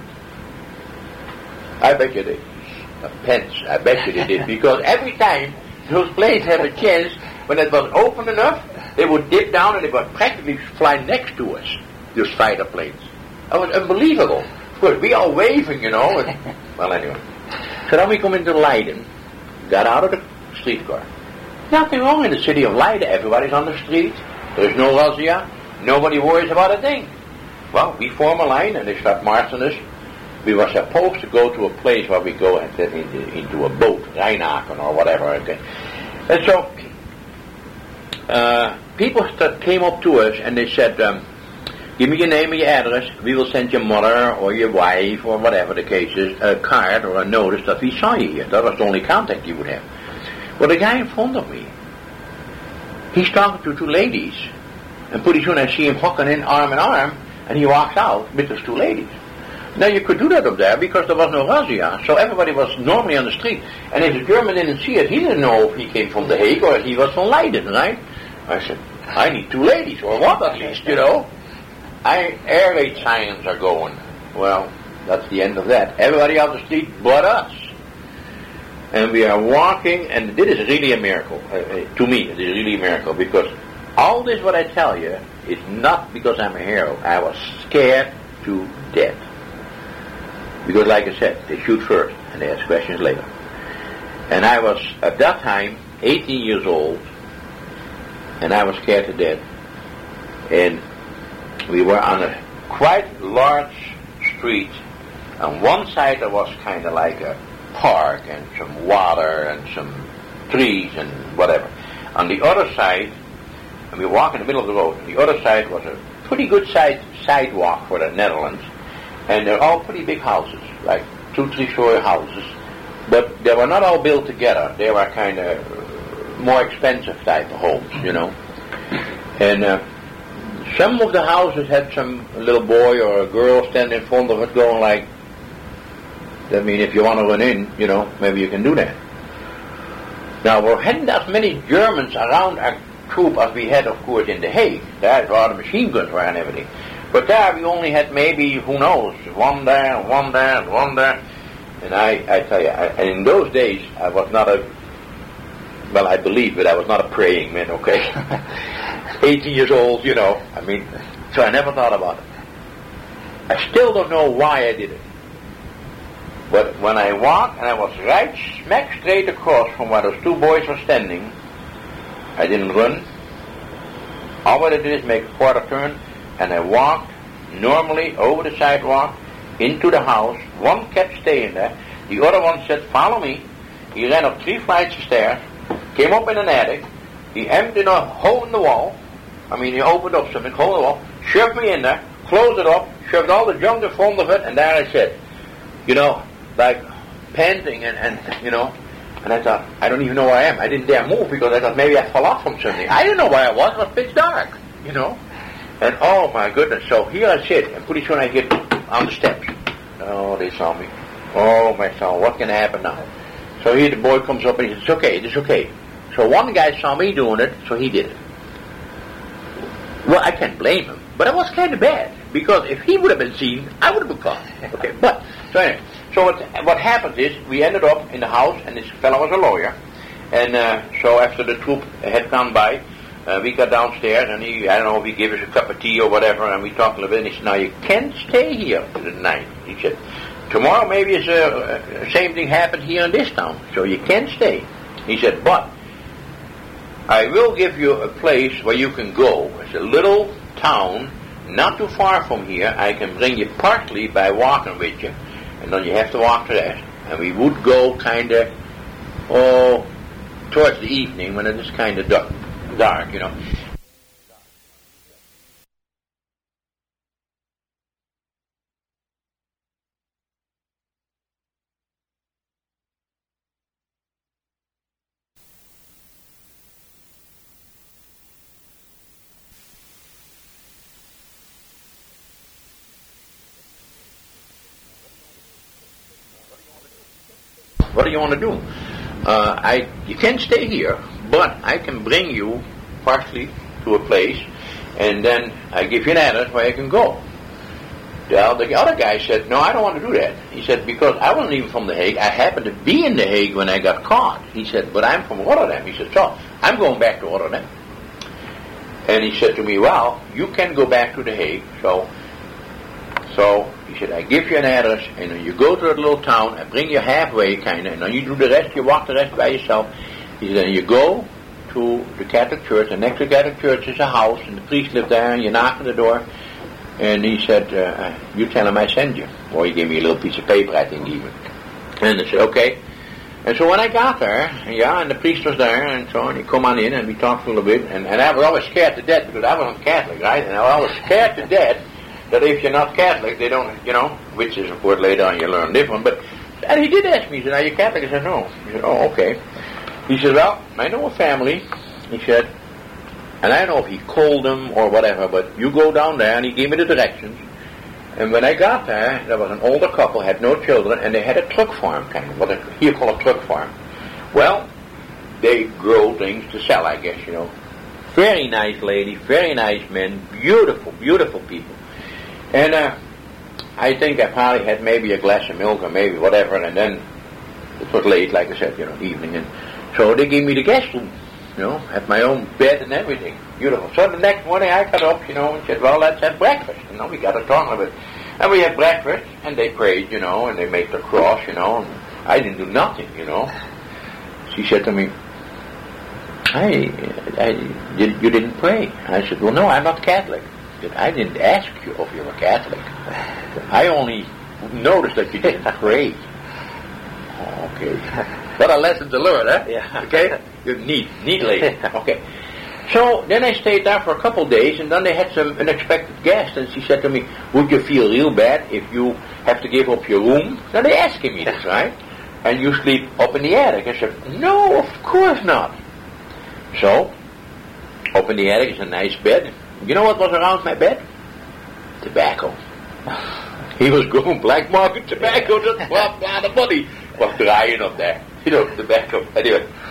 I bet you they I bet you they did, because every time those planes have a chance, when it was open enough, they would dip down and they would practically fly next to us, those fighter planes. That was unbelievable. Of course, we are waving, and, well, anyway. So then we come into Leiden, got out of the streetcar. Nothing wrong in the city of Leiden. Everybody's on the street. There's no razzia. Nobody worries about a thing. Well, we form a line and they start marching us. We were supposed to go to a place where we go into a boat, Rheinhaken or whatever. Okay. And so people came up to us and they said, give me your name and your address. We will send your mother or your wife or whatever the case is a card or a notice that we saw you here. That was the only contact you would have. Well, the guy in front of me, he's talking to 2 ladies, and pretty soon I see him hooking in arm in arm, and he walks out with those 2 ladies. Now, you could do that up there because there was no razzia, so everybody was normally on the street. And if the German didn't see it, he didn't know if he came from The Hague or if he was from Leiden, right? I said, I need 2 ladies, or one at least, Air raid sirens are going. Well, that's the end of that. Everybody on the street but us. And we are walking, and this is really a miracle. To me, it is really a miracle, because all this what I tell you is not because I'm a hero. I was scared to death. Because like I said, they shoot first, and they ask questions later. And I was, at that time, 18 years old, and I was scared to death. And we were on a quite large street. On one side there was kind of like a park and some water and some trees and whatever. On the other side, and we walk in the middle of the road, on the other side was a pretty good sidewalk for the Netherlands, and they're all pretty big houses, like 2-3-story houses, but they were not all built together. They were kind of more expensive type of homes, And some of the houses had some little boy or a girl standing in front of it going like, I mean, if you want to run in, maybe you can do that. Now, there hadn't that many Germans around our troop as we had, of course, in The Hague. That's where the machine guns were and everything. But there we only had maybe, who knows, one there, and one there, and one there. And I tell you, and in those days, I was not I believe that I was not a praying man, okay? 18 years old, you know. I mean, so I never thought about it. I still don't know why I did it. But when I walked, and I was right smack straight across from where those two boys were standing, I didn't run. All what I did is make a quarter turn, and I walked normally over the sidewalk into the house. One kept staying there. The other one said, follow me. He ran up 3 flights of stairs, came up in an attic. He emptied a hole in the wall. I mean, he opened up something, hole in the wall, shoved me in there, closed it up, shoved all the junk in front of it, and there I sat, you know, like panting and you know. And I thought, I don't even know where I am. I didn't dare move because I thought maybe I fell off from something. I didn't know where I was. It was pitch dark, you know. And oh my goodness, so here I sit, and pretty soon I get on the steps. Oh, they saw me. Oh my son, what can happen now? So here the boy comes up and he says, it's okay. So one guy saw me doing it, so he did it. Well, I can't blame him, but it was kind of bad, because if he would have been seen, I would have been caught. Okay, but, so anyway, so what happens is, we ended up in the house, and this fellow was a lawyer, and so after the troop had gone by, we got downstairs, and he, I don't know if he gave us a cup of tea or whatever, and we talked a little bit, and he said, now you can't stay here for the night. He said, tomorrow maybe it's the same thing happened here in this town, so you can't stay. He said, but I will give you a place where you can go. It's a little town, not too far from here. I can bring you partly by walking with you, and then you have to walk to that. And we would go kind of, towards the evening when it is kind of dark, you know. What do you want to do? You can stay here, but I can bring you partially to a place, and then I give you an address where you can go. The other guy said, no, I don't want to do that. He said, because I wasn't even from The Hague. I happened to be in The Hague when I got caught. He said, but I'm from Rotterdam. He said, so I'm going back to Rotterdam. And he said to me, well, you can go back to The Hague, so he said, I give you an address, and then you go to that little town, I bring you halfway, kind of, and then you do the rest, you walk the rest by yourself. He said, then you go to the Catholic church, and next to the Catholic church is a house, and the priest lived there, and you knock on the door, and he said, you tell him I send you. Or he gave me a little piece of paper, I think, even. And I said, okay. And so when I got there, and the priest was there, and so on, he come on in, and we talked a little bit, and I was always scared to death, because I wasn't Catholic, right? And I was always scared to death that if you're not Catholic, they don't, you know, which is, of course, later on you learn different, but, and he did ask me, he said, are you Catholic? I said, no. He said, oh, okay. He said, well, I know a family, he said, and I don't know if he called them or whatever, but you go down there, and he gave me the directions, and when I got there was an older couple, had no children, and they had a truck farm, kind of, what you call a truck farm. Well, they grow things to sell, I guess, you know. Very nice lady, very nice men, beautiful, beautiful people. And I think I probably had maybe a glass of milk or maybe whatever, and then it was late, like I said, you know, evening, and so they gave me the guest room, you know, had my own bed and everything, beautiful. So the next morning I got up, you know, and said, well, let's have breakfast, you know, we got to talk a bit. And we had breakfast, and they prayed, you know, and they made the cross, you know, and I didn't do nothing, you know. She said to me, you didn't pray. I said, well, no, I'm not Catholic. I didn't ask you if you were Catholic. I only noticed that you didn't pray. Oh, okay. What a lesson to learn, huh? Yeah. Okay? You're neat lady. Okay. So then I stayed there for a couple of days, and then they had some unexpected guests, and she said to me, would you feel real bad if you have to give up your room? Now they're asking me this, right? And you sleep up in the attic. I said, no, of course not. So, up in the attic is a nice bed. You know what was around my bed? Tobacco. He was going black market tobacco, just plopped down the money. Was drying up there. You know, tobacco. Anyway.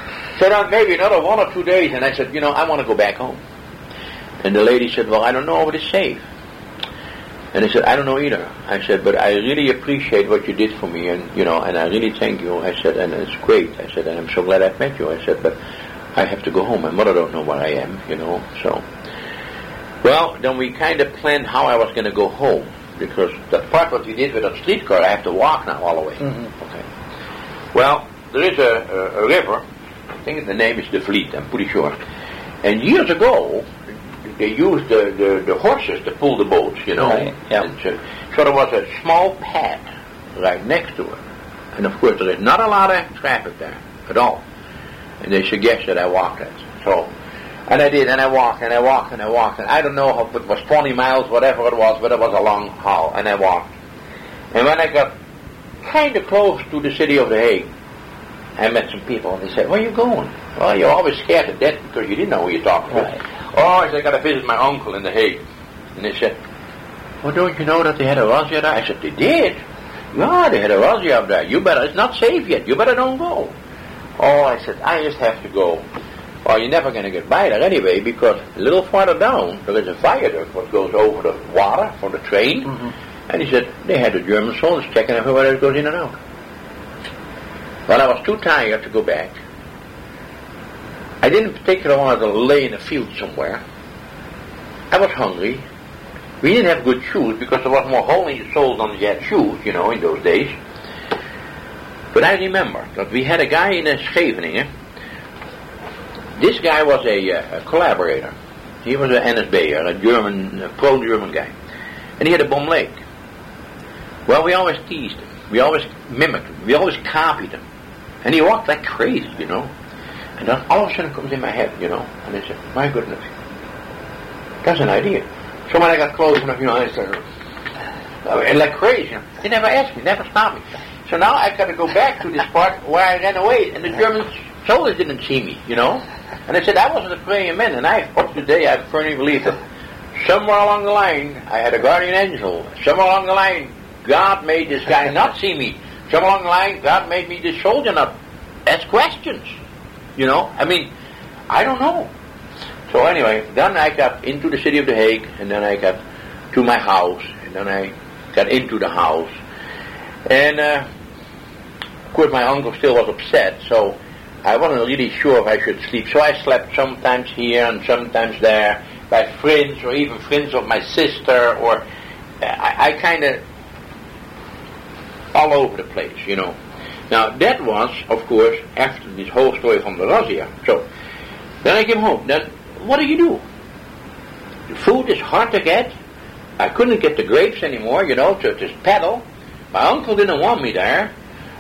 said, maybe another 1 or 2 days. And I said, I want to go back home. And the lady said, well, I don't know if it's safe. And I said, I don't know either. I said, but I really appreciate what you did for me, and and I really thank you. I said, and it's great. I said, and I'm so glad I've met you. I said, but I have to go home. My mother don't know where I am, so. Well, then we kind of planned how I was going to go home, because the part what we did with that streetcar, I have to walk now all the way. Mm-hmm. Okay. Well, there is a river. I think the name is the Vliet, I'm pretty sure. And years ago, they used the horses to pull the boats, Right, yeah. And so there was a small path right next to it. And of course, there is not a lot of traffic there at all. And they suggested I walk it. So, and I did, and I walked, and I walked, and I walked. And I don't know if it was 20 miles, whatever it was, but it was a long haul. And I walked. And when I got kind of close to the city of The Hague, I met some people, and they said, where are you going? Well, you're always scared to death because you didn't know who you're talking to. Right. Oh, I said, I got to visit my uncle in The Hague. And they said, well, don't you know that they had a razzia there? I said, they did? Yeah, they had a razzia up there. You better, it's not safe yet. You better don't go. Oh, I said, I just have to go. Well, you're never going to get by there anyway, because a little farther down, there is a viaduct that goes over the water for the train. Mm-hmm. And he said, they had the German soldiers checking everywhere it goes in and out. Well, I was too tired to go back. I didn't particularly want to lay in a field somewhere. I was hungry. We didn't have good shoes because there was more hole in your soles than you had shoes, in those days. But I remember that we had a guy in Scheveningen. This guy was a collaborator. He was an NSB'er, a German, pro-German guy. And he had a bum leg. Well, we always teased him. We always mimicked him. We always copied him. And he walked like crazy, And then all of a sudden it comes in my head, And I said, my goodness, that's an idea. So when I got close enough, I started, and like crazy. They never asked me, never stopped me. So now I got to go back to this part where I ran away, and the German soldiers didn't see me, And I said, I wasn't a praying man, and up to today, I firmly believe that somewhere along the line, I had a guardian angel. Somewhere along the line, God made this guy not see me. Somewhere along the line, God made me this soldier not ask questions. I don't know. So anyway, then I got into the city of The Hague, and then I got to my house, and then I got into the house. And, of course, my uncle still was upset, so I wasn't really sure if I should sleep. So I slept sometimes here and sometimes there, by friends, or even friends of my sister, or I kind of all over the place, Now, that was, of course, after this whole story from the razzia. So, then I came home. Then, what do? The food is hard to get. I couldn't get the grapes anymore, to just peddle. My uncle didn't want me there.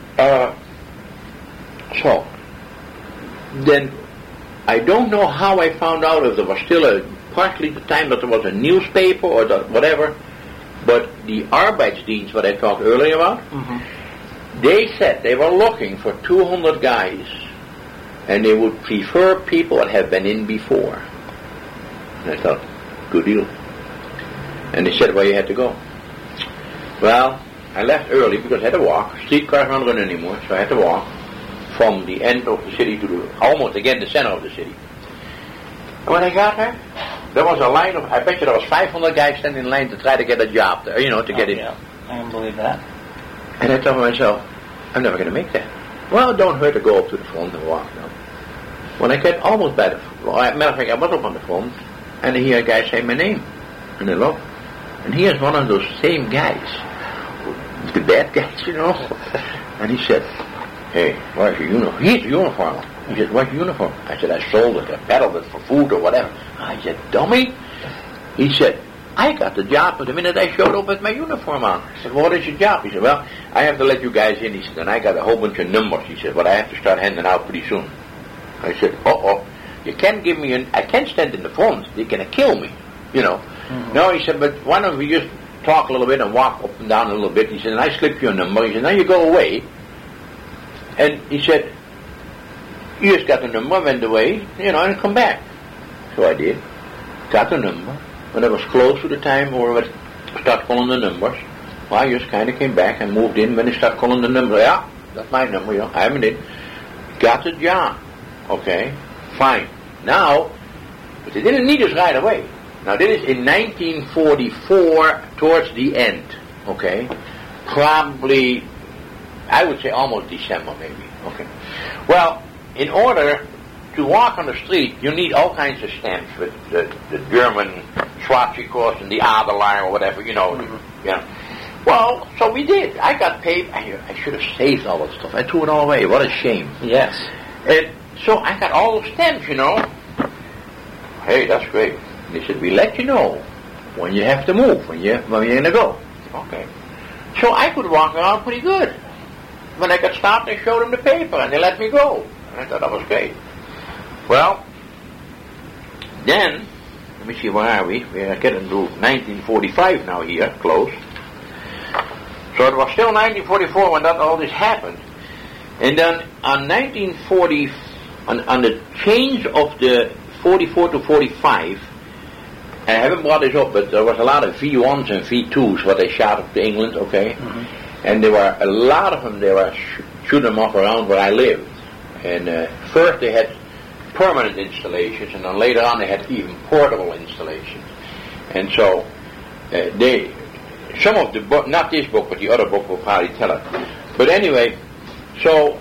So, then, I don't know how I found out if there was still partly the time that there was a newspaper or whatever, but the Arbeidsdienst, what I talked earlier about, they said they were looking for 200 guys, and they would prefer people that have been in before. And I thought, good deal. And they said, well, you had to go. Well, I left early because I had to walk. Streetcars weren't running anymore, so I had to walk from the end of the city to almost again the center of the city. And when I got there, there was a line of, I bet you there was 500 guys standing in line to try to get a job there, to get in. Yeah, I can believe that. And I thought to myself, I'm never going to make that. Well, it don't hurt to go up to the front and walk now. When I got almost by the front, matter of fact, I was up on the front, and I hear a guy say my name. And I look, and he is one of those same guys, the bad guys, And he said, hey, where's your uniform? Here's your uniform. He said, where's your uniform? I said, I sold it, I peddled it for food or whatever. I said, dummy. He said, I got the job the minute I showed up with my uniform on. I said, well, what is your job? He said, well, I have to let you guys in. He said, and I got a whole bunch of numbers. He said, but I have to start handing out pretty soon. I said, you can't give me I can't stand in the front. They're going to kill me, No, he said, but why don't we just talk a little bit and walk up and down a little bit. He said, and I slip you a number. He said, now you go away. And he said, you just got the number, went away, and come back. So I did. Got the number. When I was close to the time where I start calling the numbers, well, I just kind of came back and moved in when they start calling the number. Yeah, that's my number, I haven't it. Got the job. Okay, fine. Now, but they didn't need us right away. Now, this is in 1944, towards the end. Okay, probably, I would say almost December, maybe. Okay. Well, in order to walk on the street, you need all kinds of stamps with the German swastikos and the Adeline or whatever, you know. Mm-hmm. Yeah. Well, so we did. I got paid. I should have saved all that stuff. I threw it all away. What a shame. Yes. And so I got all those stamps, you know. Hey, that's great. They said, we let you know when you have to move, when you're going to go. Okay. So I could walk around pretty good. When I got stopped, I showed them the paper, and they let me go. And I thought that was great. Well, then, let me see, where are we? We are getting to 1945 now here, close. So it was still 1944 when all this happened. And then on 1940, on the change of the 44 to 45, I haven't brought this up, but there was a lot of V1s and V2s what they shot up to England, okay? Mm-hmm. And there were a lot of them, they were shooting them off around where I lived. And first they had permanent installations, and then later on they had even portable installations. And so some of the book, not this book, but the other book will probably tell it. But anyway, so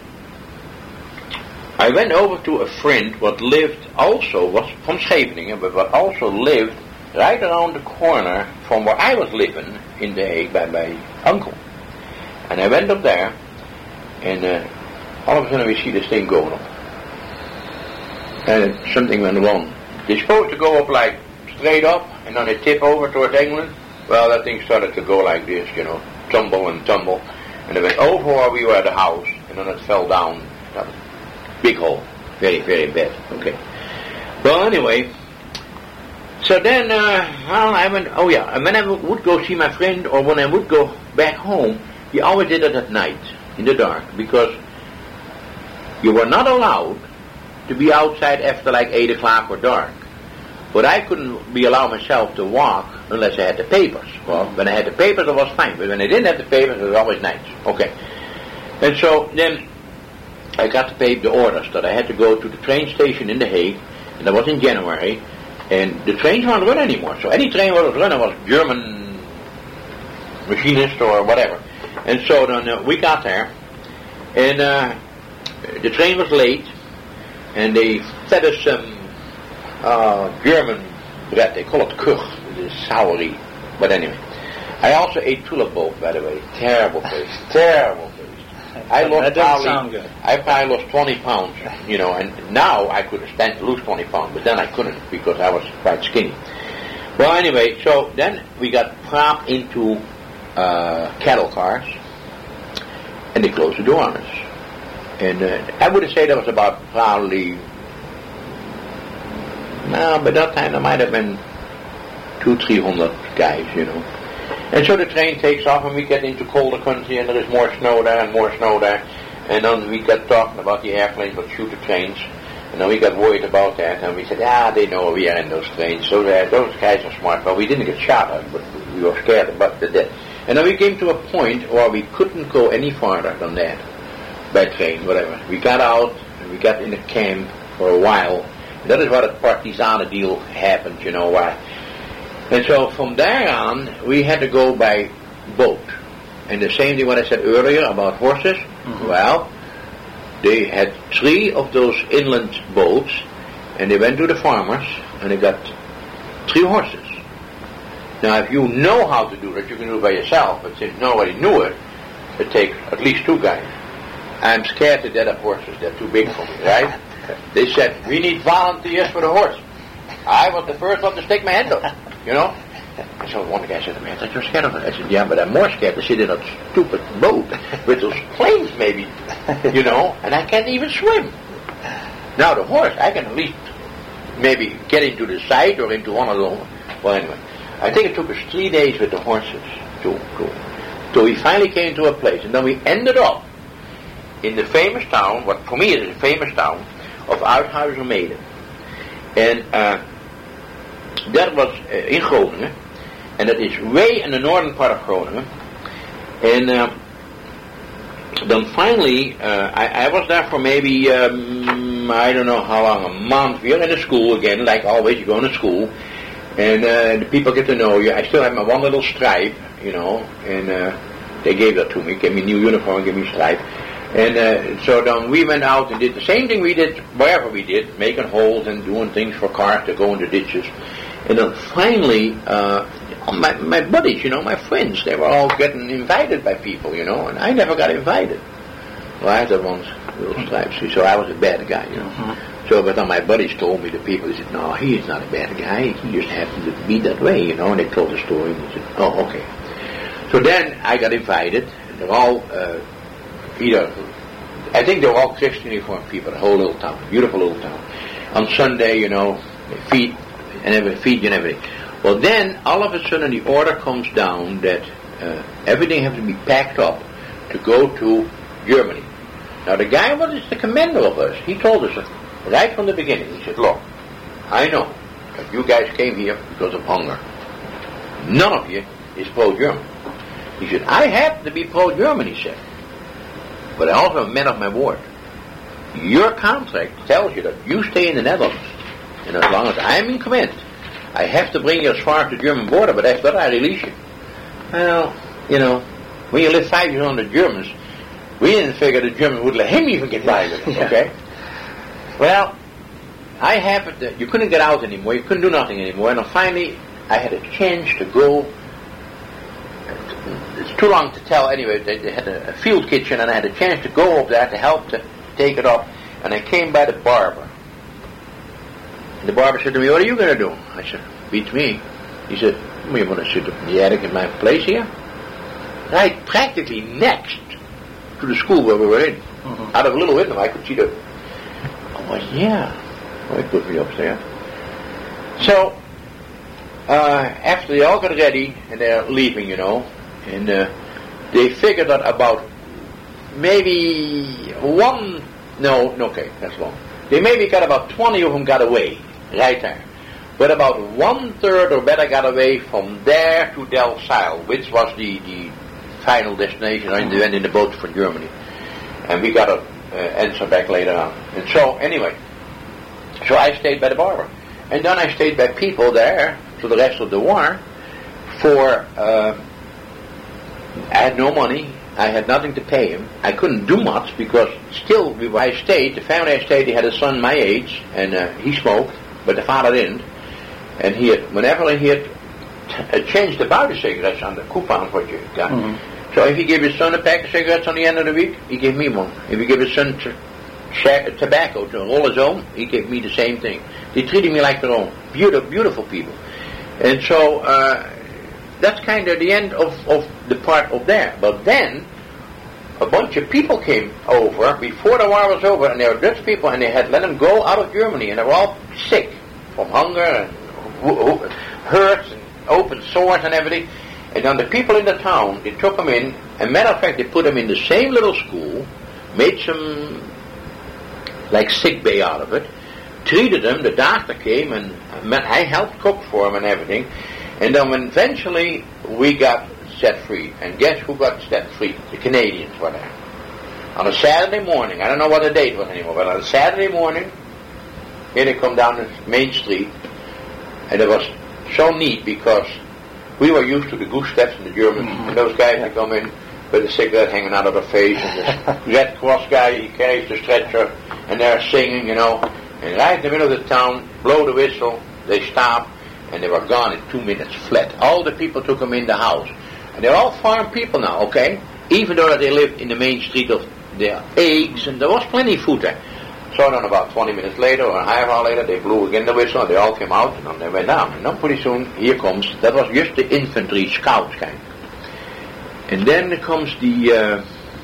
I went over to a friend what lived also, was from Scheveningen, but what also lived right around the corner from where I was living in The Hague by my uncle. And I went up there, and all of a sudden we see this thing going up. And something went wrong. They're supposed to go up like straight up, and then they tip over towards England. Well, that thing started to go like this, you know, tumble and tumble. And it went over where we were at the house, and then it fell down. Big hole. Very, very bad. Okay. Well, anyway, so then, I went, and when I would go see my friend, or when I would go back home, he always did it at night, in the dark, because you were not allowed to be outside after like 8 o'clock or dark. But I couldn't be allowed myself to walk unless I had the papers. Well, when I had the papers, it was fine. But when I didn't have the papers, it was always night. Okay. And so then I got to pay the orders that I had to go to the train station in The Hague, and that was in January, and the trains weren't running anymore. So any train that was running was German machinist or whatever. And so then we got there, and the train was late, and they fed us some German bread. They call it Kuch. It is soury. But anyway, I also ate tulipboth, by the way. Terrible taste. Terrible taste. I probably lost 20 pounds, you know, and now I could stand to lose 20 pounds, but then I couldn't because I was quite skinny. Well, anyway, so then we got propped into cattle cars, and they closed the door on us. And I would say there was about probably, by that time there might have been 200-300 guys, you know. And so the train takes off, and we get into colder country, and there is more snow there and more snow there. And then we got talking about the airplanes that shoot the trains, and then we got worried about that, and we said, they know we are in those trains, so those guys are smart. But we didn't get shot at, but we were scared about the death. And then we came to a point where we couldn't go any farther than that, by train, whatever. We got out, and we got in a camp for a while. And that is where the partisan deal happened, you know, why. And so from there on, we had to go by boat. And the same thing what I said earlier about horses, well, they had 3 of those inland boats, and they went to the farmers, and they got 3 horses. Now, if you know how to do that, you can do it by yourself, but since nobody knew it, it takes at least 2 guys. I'm scared to death of horses. They're too big for me, right? They said, we need volunteers for the horse. I was the first one to stick my hand up. You know? And so one guy said to me, I thought you're scared of it. I said, yeah, but I'm more scared to sit in a stupid boat with those planes maybe, you know, and I can't even swim. Now the horse, I can at least maybe get into the side or into one of those. Well, anyway, I think it took us 3 days with the horses to go. So we finally came to a place, and then we ended up in the famous town, what for me is a famous town, of Uithuizermeeden. And that was in Groningen, and that is way in the northern part of Groningen. And then finally, I was there for maybe I don't know how long, a month. We're in a school again, like always. You go to school, and the people get to know you. I still have my one little stripe, and they gave that to me. Gave me a new uniform, gave me a stripe. And so then we went out and did the same thing we did wherever we did, making holes and doing things for cars to go into ditches. And then finally, my buddies, my friends, they were all getting invited by people, and I never got invited. Well, I had that one little stripe, so I was a bad guy, Mm-hmm. So, but then my buddies told me, the people, they said, no, he is not a bad guy, he just happened to be that way, and they told the story, and they said, oh, okay. So then I got invited, and they're all, I think they were all Christian uniform people, the whole little town, beautiful little town. On Sunday, they feed and everything. Well, then, all of a sudden, the order comes down that everything has to be packed up to go to Germany. Now, the guy was the commander of us. He told us right from the beginning. He said, look, I know that you guys came here because of hunger. None of you is pro-German. He said, I happen to be pro-German, he said. But I also am a man of my word. Your contract tells you that you stay in the Netherlands. And as long as I'm in command, I have to bring you as far as the German border, but after that I release you. Well, when you live 5 years on the Germans, we didn't figure the Germans would let him even get by with it, okay? Well, I happened to, you couldn't get out anymore, you couldn't do nothing anymore, and finally I had a chance to go. It's too long to tell anyway. They had a field kitchen, and I had a chance to go over there to help to take it up, and I came by the barber. And the barber said to me, what are you going to do? I said, beats me. He said, well, you want to sit up in the attic in my place here? Right practically next to the school where we were in. Mm-hmm. Out of a little window I could see the... Oh, yeah. Well, they put me upstairs. So, after they all got ready, and they're leaving, and they figured that about maybe okay, that's long. They maybe got about 20 of them got away, right there. But about 1/3 or better got away from there to Delfzijl, which was the final destination. I went in the boat for Germany. And we got to answer back later on. And so, anyway, I stayed by the barber. And then I stayed by people there for the rest of the war for, I had no money, I had nothing to pay him, I couldn't do much because still where I stayed, the family I stayed, he had a son my age, and he smoked, but the father didn't, and whenever he had changed about the cigarettes on the coupons what you got, so if he gave his son a pack of cigarettes on the end of the week, he gave me one. If he gave his son tobacco to roll his own, he gave me the same thing. They treated me like their own. Beautiful people. And so that's kind of the end of the part of there. But then a bunch of people came over before the war was over, and they were Dutch people, and they had let them go out of Germany, and they were all sick from hunger and hurts and open sores and everything. And then the people in the town, they took them in, and matter of fact, they put them in the same little school, made some like sick bay out of it, treated them, the doctor came, and I helped cook for them and everything. And then when eventually we got set free, and guess who got set free? The Canadians were there. On a Saturday morning, I don't know what the date was anymore, but on a Saturday morning, here they come down the main street, and it was so neat because we were used to the goose steps and the Germans, and those guys would come in with a cigarette hanging out of their face, and the Red Cross guy, he carries the stretcher, and they're singing, and right in the middle of the town, blow the whistle, they stop, and they were gone in 2 minutes, flat. All the people took them in the house. And they're all farm people now, okay? Even though they lived in the main street of their eggs, and there was plenty of food there. So then about 20 minutes later, or a half hour later, they blew again the whistle, and they all came out, and then they went down. And then pretty soon, here comes, that was just the infantry scouts kind. And then comes the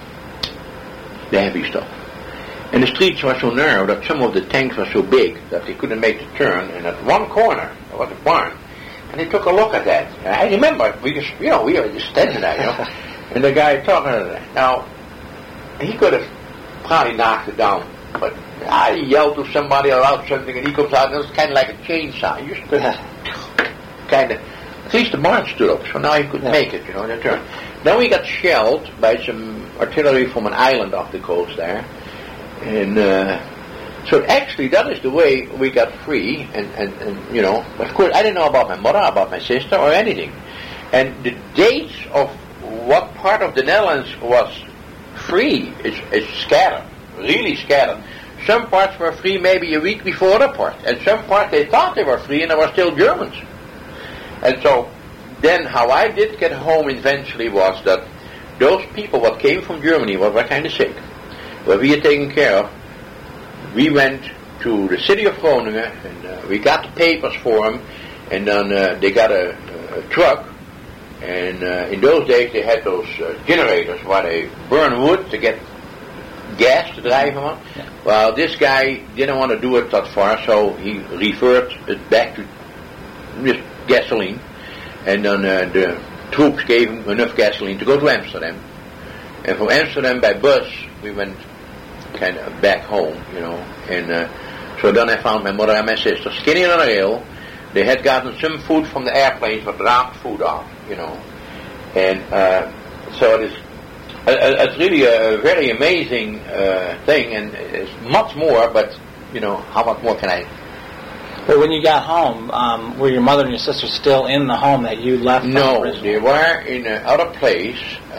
heavy stuff. And the streets were so narrow that some of the tanks were so big that they couldn't make the turn. And at one corner, there was a barn. And they took a look at that. And I remember, we were just standing there, And the guy talking to that. Now, he could have probably knocked it down. But I yelled to somebody or out something, and he comes out, and it was kind of like a chainsaw. You just kind of, at least the barn stood up, so now he could make it, the turn. Then we got shelled by some artillery from an island off the coast there. And So actually, that is the way we got free, and of course, I didn't know about my mother, about my sister, or anything. And the dates of what part of the Netherlands was free is scattered, really scattered. Some parts were free maybe a week before other parts, and some parts they thought they were free and there were still Germans. And so then how I did get home eventually was that those people what came from Germany were kind of sick, were we had taken care of. We went to the city of Groningen and we got the papers for them, and then they got a truck, and in those days they had those generators where they burn wood to get gas to drive them on. Yeah. Well, this guy didn't want to do it that far, so he referred it back to just gasoline, and then the troops gave him enough gasoline to go to Amsterdam, and from Amsterdam by bus we went kind of back home, and so then I found my mother and my sister skinny on a rail. They had gotten some food from the airplanes, but dropped food off, and so it's really a very amazing thing, and it's much more, but how much more can I? But when you got home, were your mother and your sister still in the home that you left? No, they were in another place,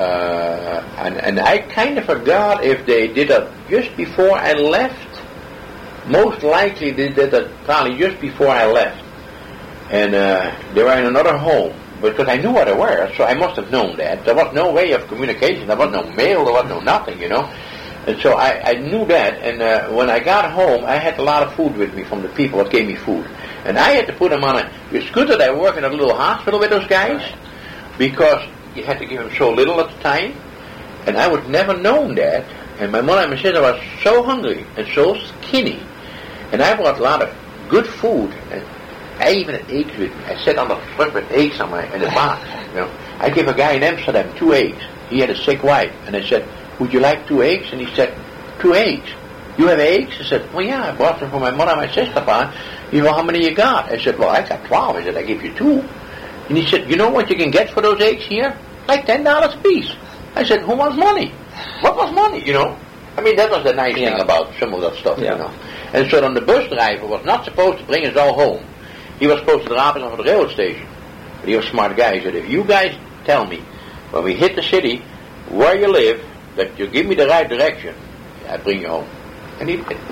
and I kind of forgot if they did it just before I left. Most likely they did it probably just before I left, and they were in another home, because I knew where they were, so I must have known that. There was no way of communication, there was no mail, there was no nothing, And so I knew that, and when I got home, I had a lot of food with me from the people that gave me food. And I had to put them on it's good that I work in a little hospital with those guys, because you had to give them so little at the time, and I would never known that. And my mother and my sister were so hungry and so skinny, and I brought a lot of good food, and I even had eggs with me. I sat on the front with eggs in the box, I gave a guy in Amsterdam 2 eggs. He had a sick wife, and I said, "Would you like 2 eggs?" And he said, 2 eggs. "You have eggs?" I said, "Well, yeah, I bought them for my mother and my sister, Pa. How many you got?" I said, "Well, I got 12. I said, "I give you 2. And he said, "You know what you can get for those eggs here? Like $10 a piece." I said, "Who wants money? What was money, I mean, that was the nice thing about some of that stuff, And so then the bus driver was not supposed to bring us all home. He was supposed to drop us off at the railroad station. But he was a smart guy. He said, "If you guys tell me, when we hit the city, where you live, that you give me the right direction, I bring you home." And he did.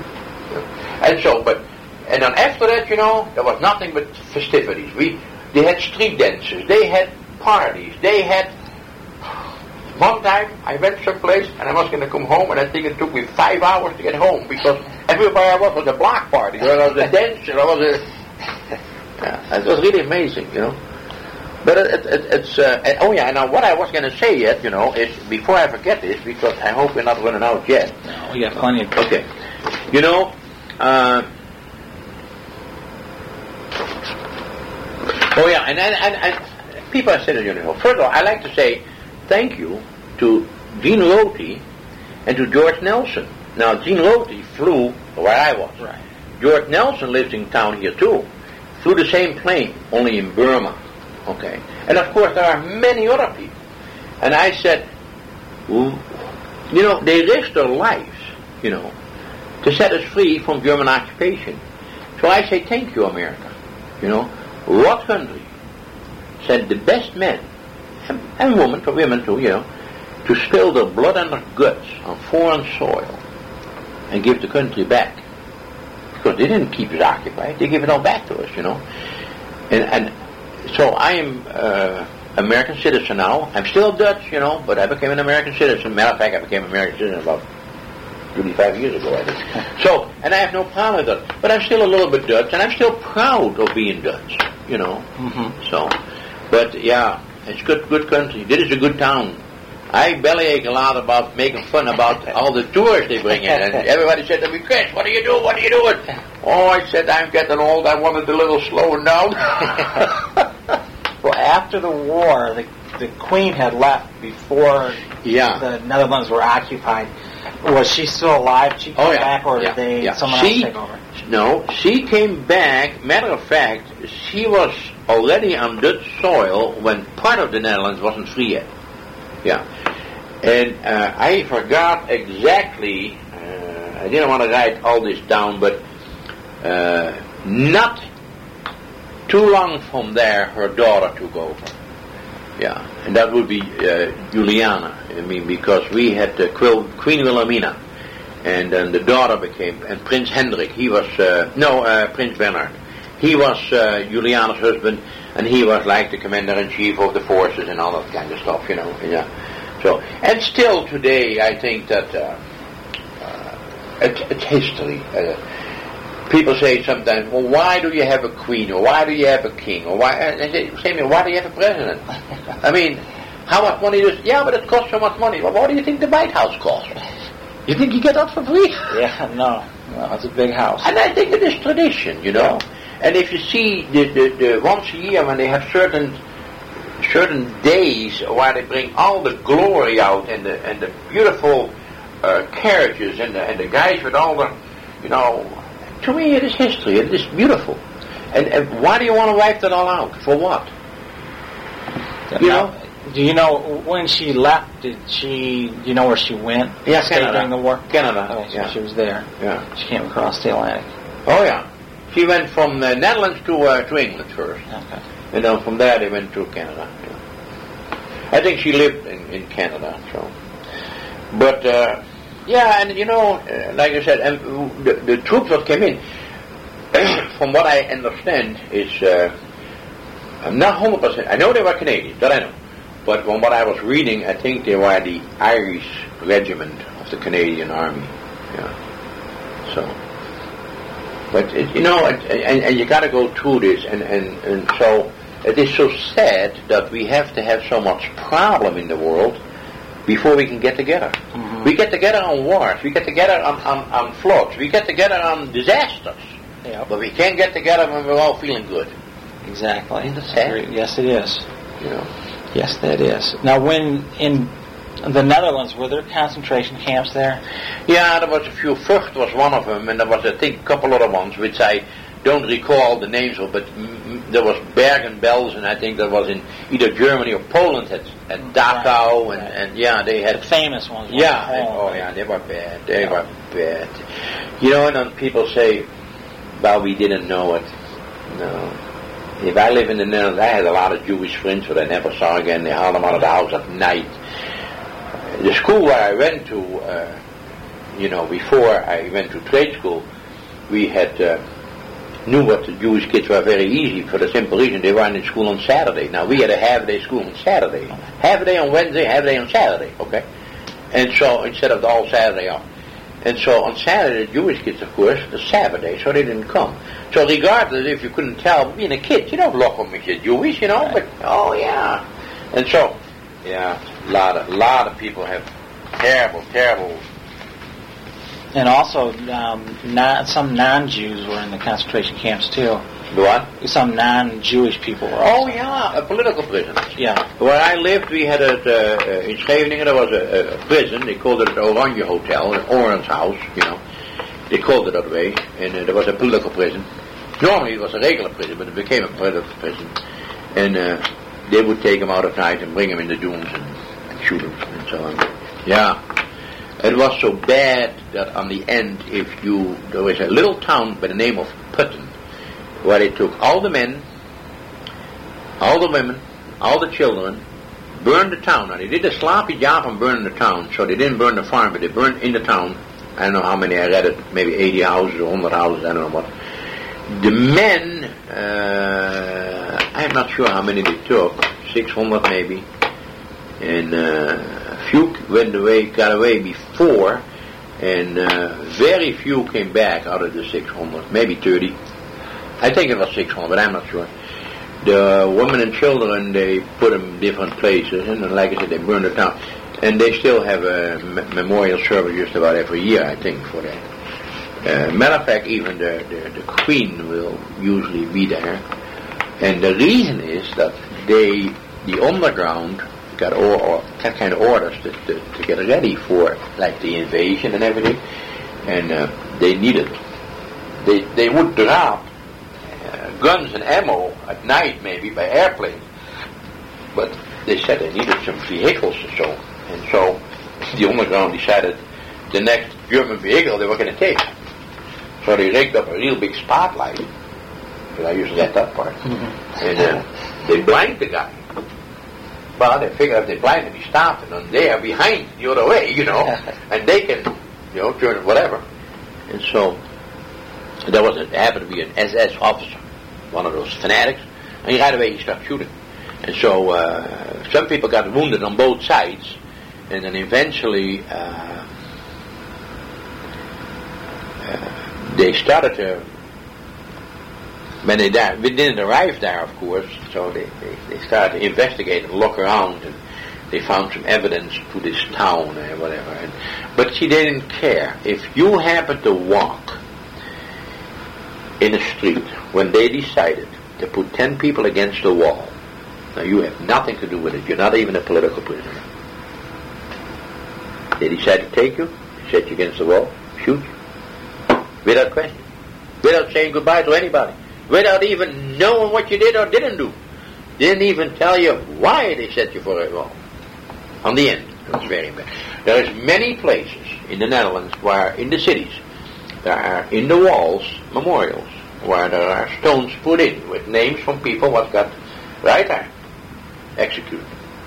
And then after that, there was nothing but festivities. They had street dances, they had parties, they had. One time I went someplace and I was going to come home, and I think it took me 5 hours to get home, because everywhere I was a block party, or there was a dance, or there was a. It was really amazing, But it's and now what I was going to say yet, is before I forget this, because I hope we're not running out yet. No, we got plenty of time. Okay. And people have said it, First of all, I like to say thank you to Gene Rothe and to George Nelson. Now, Gene Rothe flew where I was. Right. George Nelson lives in town here too. Flew the same plane, only in Burma. Okay. And of course there are many other people. And I said, they risked their lives, to set us free from German occupation. So I say, thank you, America. What country sent the best men, and women too, to spill their blood and their guts on foreign soil and give the country back? Because they didn't keep it occupied, they gave it all back to us, And so I am American citizen now. I'm still Dutch, but I became an American citizen. Matter of fact, I became an American citizen about 35 years ago, I think. So, and I have no problem with that. But I'm still a little bit Dutch, and I'm still proud of being Dutch, Mm-hmm. So, but yeah, it's good country. This is a good town. I bellyache a lot about making fun about all the tourists they bring in, and everybody said to me, "Chris, what do you do? What are you doing?" Oh, I said, "I'm getting old. I wanted a little slowing down." Well, after the war, the Queen had left before the Netherlands were occupied. Was she still alive? She came back, or did someone else take over? No, she came back. Matter of fact, she was already on Dutch soil when part of the Netherlands wasn't free yet. Yeah. And I forgot exactly, I didn't want to write all this down, but not too long from there, her daughter took over. Yeah, and that would be Juliana. I mean, because we had Queen Wilhelmina, and then the daughter became, and Prince Hendrik. He was Prince Bernhard. He was Juliana's husband, and he was like the commander-in-chief of the forces and all that kind of stuff, you know. Yeah. So, and still today, I think that it's history. People say sometimes, well, why do you have a queen, or why do you have a king, or why? And they say, why do you have a president? I mean, how much money does? Yeah, but it costs so much money. Well, what do you think the White House costs? You think you get that for free? Yeah, no, it's a big house. And I think it is tradition, you know. And if you see the once a year when they have certain days where they bring all the glory out and the beautiful carriages and the guys with all the, you know. To me, it is history. It is beautiful. And why do you want to wipe that all out? For what? You know? Do you know when she left? Do you know where she went? Yeah, Stayed Canada. during the war. Canada. Okay, so yeah. she was there. Yeah. She came across the Atlantic. Oh yeah. She went from the Netherlands to England first. Okay. And then from there they went to Canada. Yeah. I think she lived in Canada. So, but. Yeah, and you know, like I said, and the troops that came in, from what I understand, is I'm not 100%. I know they were Canadian, that I know. But from what I was reading, I think they were the Irish regiment of the Canadian Army. Yeah. So, but you know, and you got to go through this, and so it is so sad that we have to have so much problem in the world before we can get together. Mm-hmm. We get together on wars, we get together on floods, we get together on disasters. Yeah. But we can't get together when we're all feeling good. Exactly. Sad? Yes, it is. You know. Yes, that is. Now, when in the Netherlands, were there concentration camps there? Yeah, there was a few. Vught was one of them, and there was, I think, a couple other ones, which I don't recall the names of, but there was Bergen-Belsen, I think that was in either Germany or Poland, at Dachau, right. And yeah, they had... The famous ones. Yeah, they were bad. They were bad. You know, and then people say, well, we didn't know it. No. If I live in the Netherlands, I had a lot of Jewish friends that I never saw again. They hauled them out of the house at night. The school where I went to, you know, before I went to trade school, we had... knew what the Jewish kids were very easy for the simple reason they weren't in school on Saturday. Now we had a half-day school on Saturday, half-a-day on Wednesday, half-a-day on Saturday, okay? And so instead of the whole Saturday off. And so on Saturday the Jewish kids, of course, the Saturday, so they didn't come. So regardless if you couldn't tell, being a kid, you don't look at me if you're Jewish, you know, but oh yeah. And so, yeah, a lot of people have terrible. And also, some non-Jews were in the concentration camps too. The what? Some non-Jewish people were also. Oh yeah, political prisoners. Yeah. Where I lived, we had in Scheveningen, there was a prison. They called it the Oranje Hotel, an Orange House, you know. They called it that way. And there was a political prison. Normally it was a regular prison, but it became a political prison. And they would take them out at night and bring them in the dunes and shoot them and so on. Yeah. It was so bad that on the end, there was a little town by the name of Putten, where they took all the men, all the women, all the children, burned the town. And they did a sloppy job on burning the town, so they didn't burn the farm, but they burned in the town. I don't know how many I read it, maybe 80 houses or 100 houses, I don't know what. The men, I'm not sure how many they took, 600 maybe, and few got away before, and very few came back out of the 600, maybe 30. I think it was 600, but I'm not sure. The women and children, they put them in different places, and like I said, they burned the town. And they still have a memorial service just about every year, I think, for that. Matter of fact, even the Queen will usually be there. And the reason is that the underground got kind of orders to get ready for like the invasion and everything, and they needed. They would drop guns and ammo at night, maybe by airplane, but they said they needed some vehicles or so, and so the underground decided the next German vehicle they were going to take. So they rigged up a real big spotlight. Because I used to get that part. And they blind the guy. Well, they figured if they blind him, he stopped, and they are behind the other way, and they can, turn whatever. And so, there happened to be an SS officer, one of those fanatics, and right away he started shooting. And so, some people got wounded on both sides, and then eventually, they started to, when they didn't arrive there, of course, so they started to investigate and look around, and they found some evidence to this town and whatever. But see, they didn't care. If you happened to walk in a street when they decided to put 10 people against the wall, now you have nothing to do with it. You're not even a political prisoner. They decide to take you, set you against the wall, shoot you, without question, without saying goodbye to anybody, without even knowing what you did or didn't do. Didn't even tell you why they set you for a wall. On the end, it was very bad. There is many places in the Netherlands where, in the cities, there are in the walls memorials where there are stones put in with names from people what got right there executed.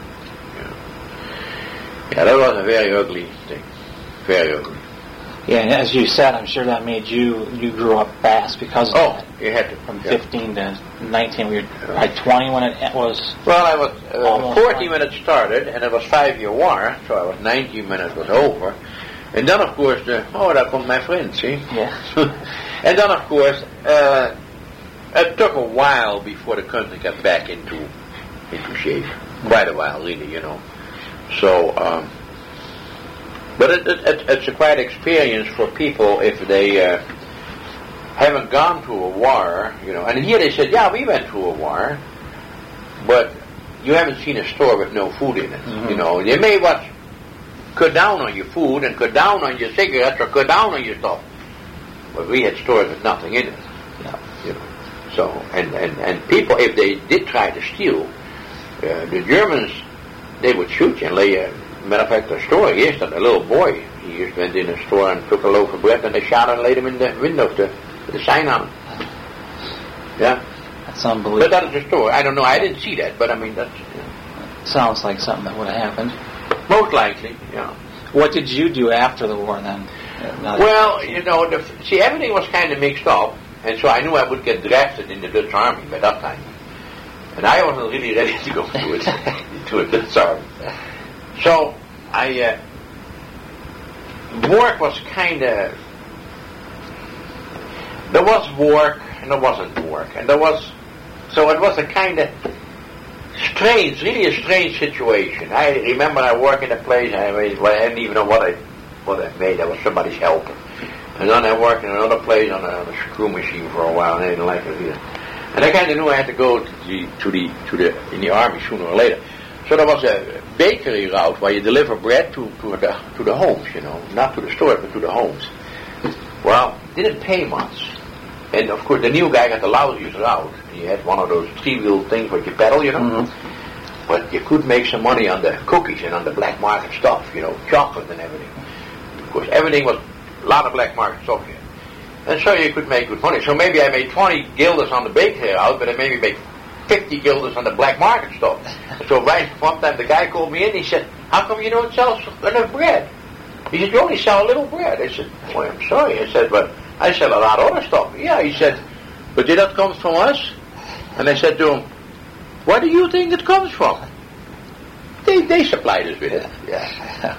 Yeah, that was a very ugly thing. Very ugly. Yeah, and as you said, I'm sure that made you grew up fast because of that. You had to. From 15 to 19, we were like 20 when it was. Well, I was 14 when it started, and it was 5-year war, so I was 19 when it was over. And then, of course, there come my friend, see? Yeah. And then, of course, it took a while before the country got back into shape. Quite a while, really, So, but it's a quite experience for people if they haven't gone to a war, And here they said, yeah, we went to a war, but you haven't seen a store with no food in it. Mm-hmm. You may cut down on your food and cut down on your cigarettes or cut down on your stuff. But we had stores with nothing in it. Yeah. So, and people, if they did try to steal, the Germans, they would shoot you and lay you. Matter of fact, the story is that a little boy, he just went in a store and took a loaf of bread and they shot and laid him in the window with the sign on it. Yeah. That's unbelievable. But that is the story. I don't know, I didn't see that, but I mean, that's... Sounds like something that would have happened. Most likely, yeah. What did you do after the war then? Well, see, everything was kind of mixed up, and so I knew I would get drafted in the Dutch Army by that time. And I wasn't really ready to go to a Dutch Army. So, work was kind of, there was work and there wasn't work. And it was a kind of strange, really a strange situation. I remember I worked in a place, I didn't even know what I made. I was somebody's helper. And then I worked in another place on a screw machine for a while and I didn't like it either. And I kind of knew I had to go in the army sooner or later. So there was a bakery route where you deliver bread to the homes, not to the stores, but to the homes. Well, didn't pay much. And of course, the new guy got the lousiest route. He had one of those 3-wheel things where you pedal, Mm-hmm. But you could make some money on the cookies and on the black market stuff, chocolate and everything. Of course, everything was a lot of black market stuff here. And so you could make good money. So maybe I made 20 guilders on the bakery route, but I maybe made 50 guilders on the black market stuff. So one time the guy called me in, he said, how come you don't sell enough bread? He said, you only sell a little bread. I said, well, I'm sorry. I said, but I sell a lot of other stuff. Yeah, he said, but did that come from us? And I said to him, where do you think it comes from? They supplied us with it. Yeah.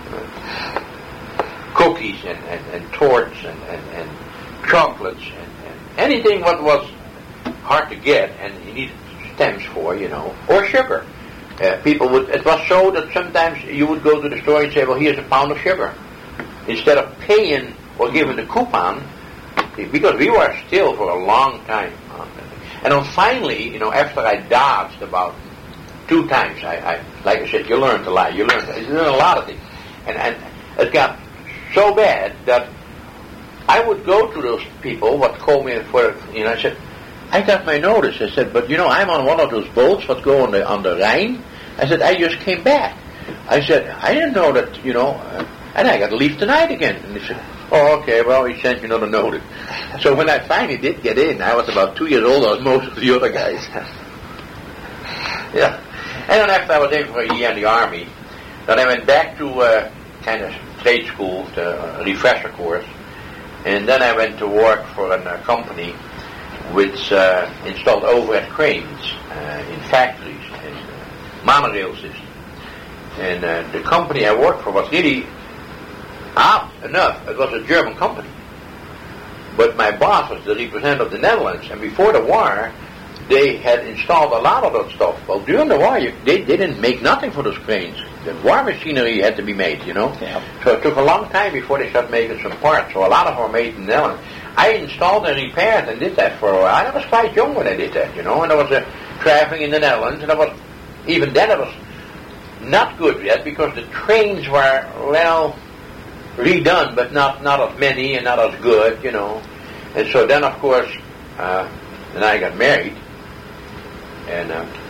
Cookies and torts and chocolates and anything what was hard to get and you needed stamps for, or sugar. It was so that sometimes you would go to the store and say, well, here's a pound of sugar. Instead of paying or giving the coupon, because we were still for a long time. And then finally, after I dodged about 2 times, I like I said, you learn to lie. You learn a lot of things. And it got so bad that I would go to those people what called me for, I said, I got my notice. I said, but I'm on one of those boats what go on the Rhine. I said, I just came back. I said, I didn't know that, And I got to leave tonight again. And they said, oh, okay, well, he sent you another notice. So when I finally did get in, I was about 2 years older than most of the other guys. Yeah. And then after I was in for a year in the Army, then I went back to kind of trade school, a refresher course. And then I went to work for a company which installed overhead cranes in factories and monorail systems. And the company I worked for was really apt enough. It was a German company. But my boss was the representative of the Netherlands, and before the war, they had installed a lot of that stuff. Well, during the war, they didn't make nothing for those cranes. The war machinery had to be made, you know. Yeah. So it took a long time before they started making some parts. So a lot of them were made in the Netherlands. I installed and repaired and did that for a while. I was quite young when I did that, you know, and I was traveling in the Netherlands, and even then I was not good yet because the trains were, well, redone, but not as many and not as good, you know. And so then, of course, then I got married, and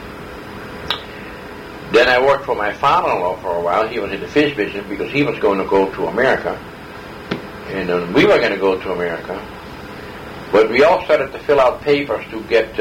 then I worked for my father-in-law for a while. He was in the fish business because he was going to go to America, and we were going to go to America. But we all started to fill out papers to get.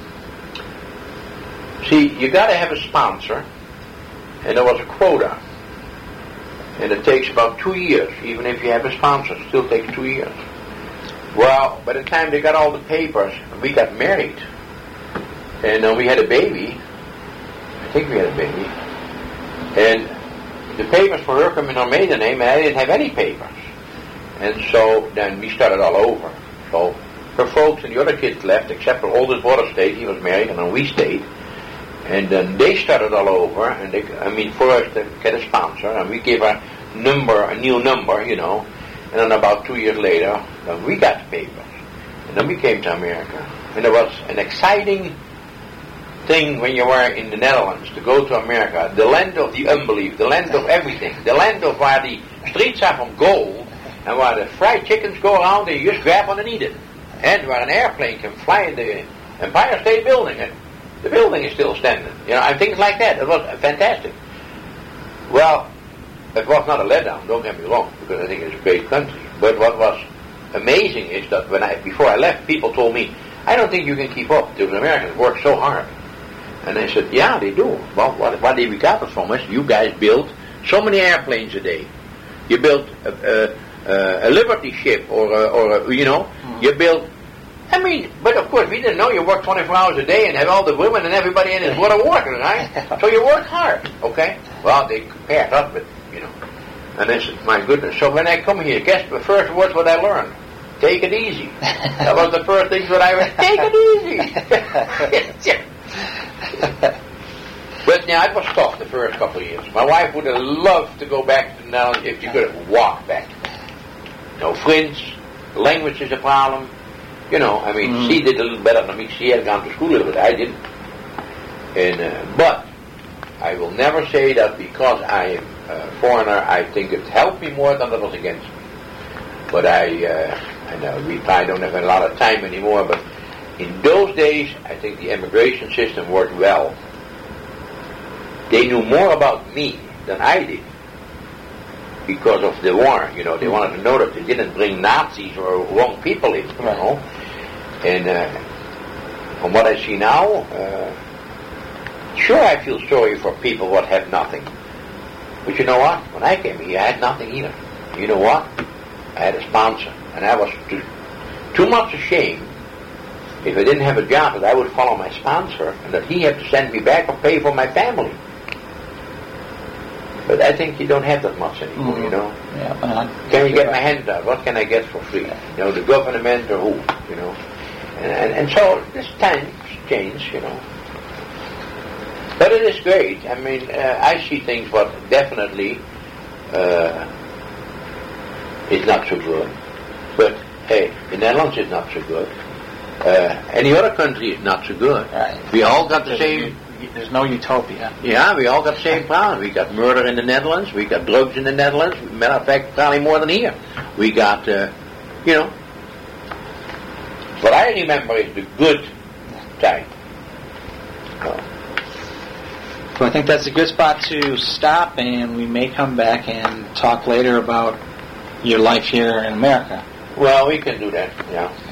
See, you got to have a sponsor, and there was a quota. And it takes about 2 years. Even if you have a sponsor, it still takes 2 years. Well, by the time they got all the papers, we got married. And we had a baby. I think we had a baby. And the papers for her come in her maiden name, and I didn't have any papers. And so then we started all over. So her folks and the other kids left, except her oldest brother stayed. He was married, and then we stayed. And then they started all over, and for us to get a sponsor, and we gave a new number, you know, and then about 2 years later, then we got the papers, and then we came to America. And it was an exciting thing when you were in the Netherlands to go to America, the land of the unbelief, the land of everything, the land of where the streets are from gold, and where the fried chickens go around, and you just grab one and eat it, and where an airplane can fly in the Empire State Building, and the building is still standing, you know, and things like that. It was fantastic. Well, it was not a letdown, don't get me wrong, because I think it's a great country. But what was amazing is that before I left, people told me, I don't think you can keep up. The Americans work so hard. And I said, yeah, they do. Well, what they got from us, you guys build so many airplanes a day. You built a Liberty ship, or you know, you built. But of course, we didn't know you work 24 hours a day and have all the women and everybody in his water working, right? So you work hard, okay? Well, they compared us with, you know. And I said, my goodness. So when I come here, guess the first words what I learned? Take it easy. That was the first thing that I read. Take it easy. But yeah, it was tough the first couple of years. My wife would have loved to go back to the Netherlands if she could have walked back. No French, language is a problem. You know, she did a little better than me. She had gone to school a little bit. I didn't. And but I will never say that because I am a foreigner, I think it helped me more than it was against me. But I know we probably don't have a lot of time anymore, but in those days, I think the immigration system worked well. They knew more about me than I did because of the war. You know, they wanted to know that they didn't bring Nazis or wrong people in, you know. And from what I see now, sure I feel sorry for people what have nothing. But you know what? When I came here, I had nothing either. You know what? I had a sponsor. And I was too much ashamed if I didn't have a job that I would follow my sponsor and that he had to send me back or pay for my family. But I think you don't have that much anymore, you know. Yeah, can you get my hand out? What can I get for free? You know, the government or who, you know. And so this times change, you know. But it is great. I see things what definitely is not so good. But hey, the Netherlands is not so good. Any other country is not so good. Right. We all got the same. There's no utopia. Yeah, we all got the same problem. We got murder in the Netherlands. We got drugs in the Netherlands. Matter of fact, probably more than here. We got, you know. What I remember is the good time. So I think that's a good spot to stop, and we may come back and talk later about your life here in America. Well, we can do that, yeah.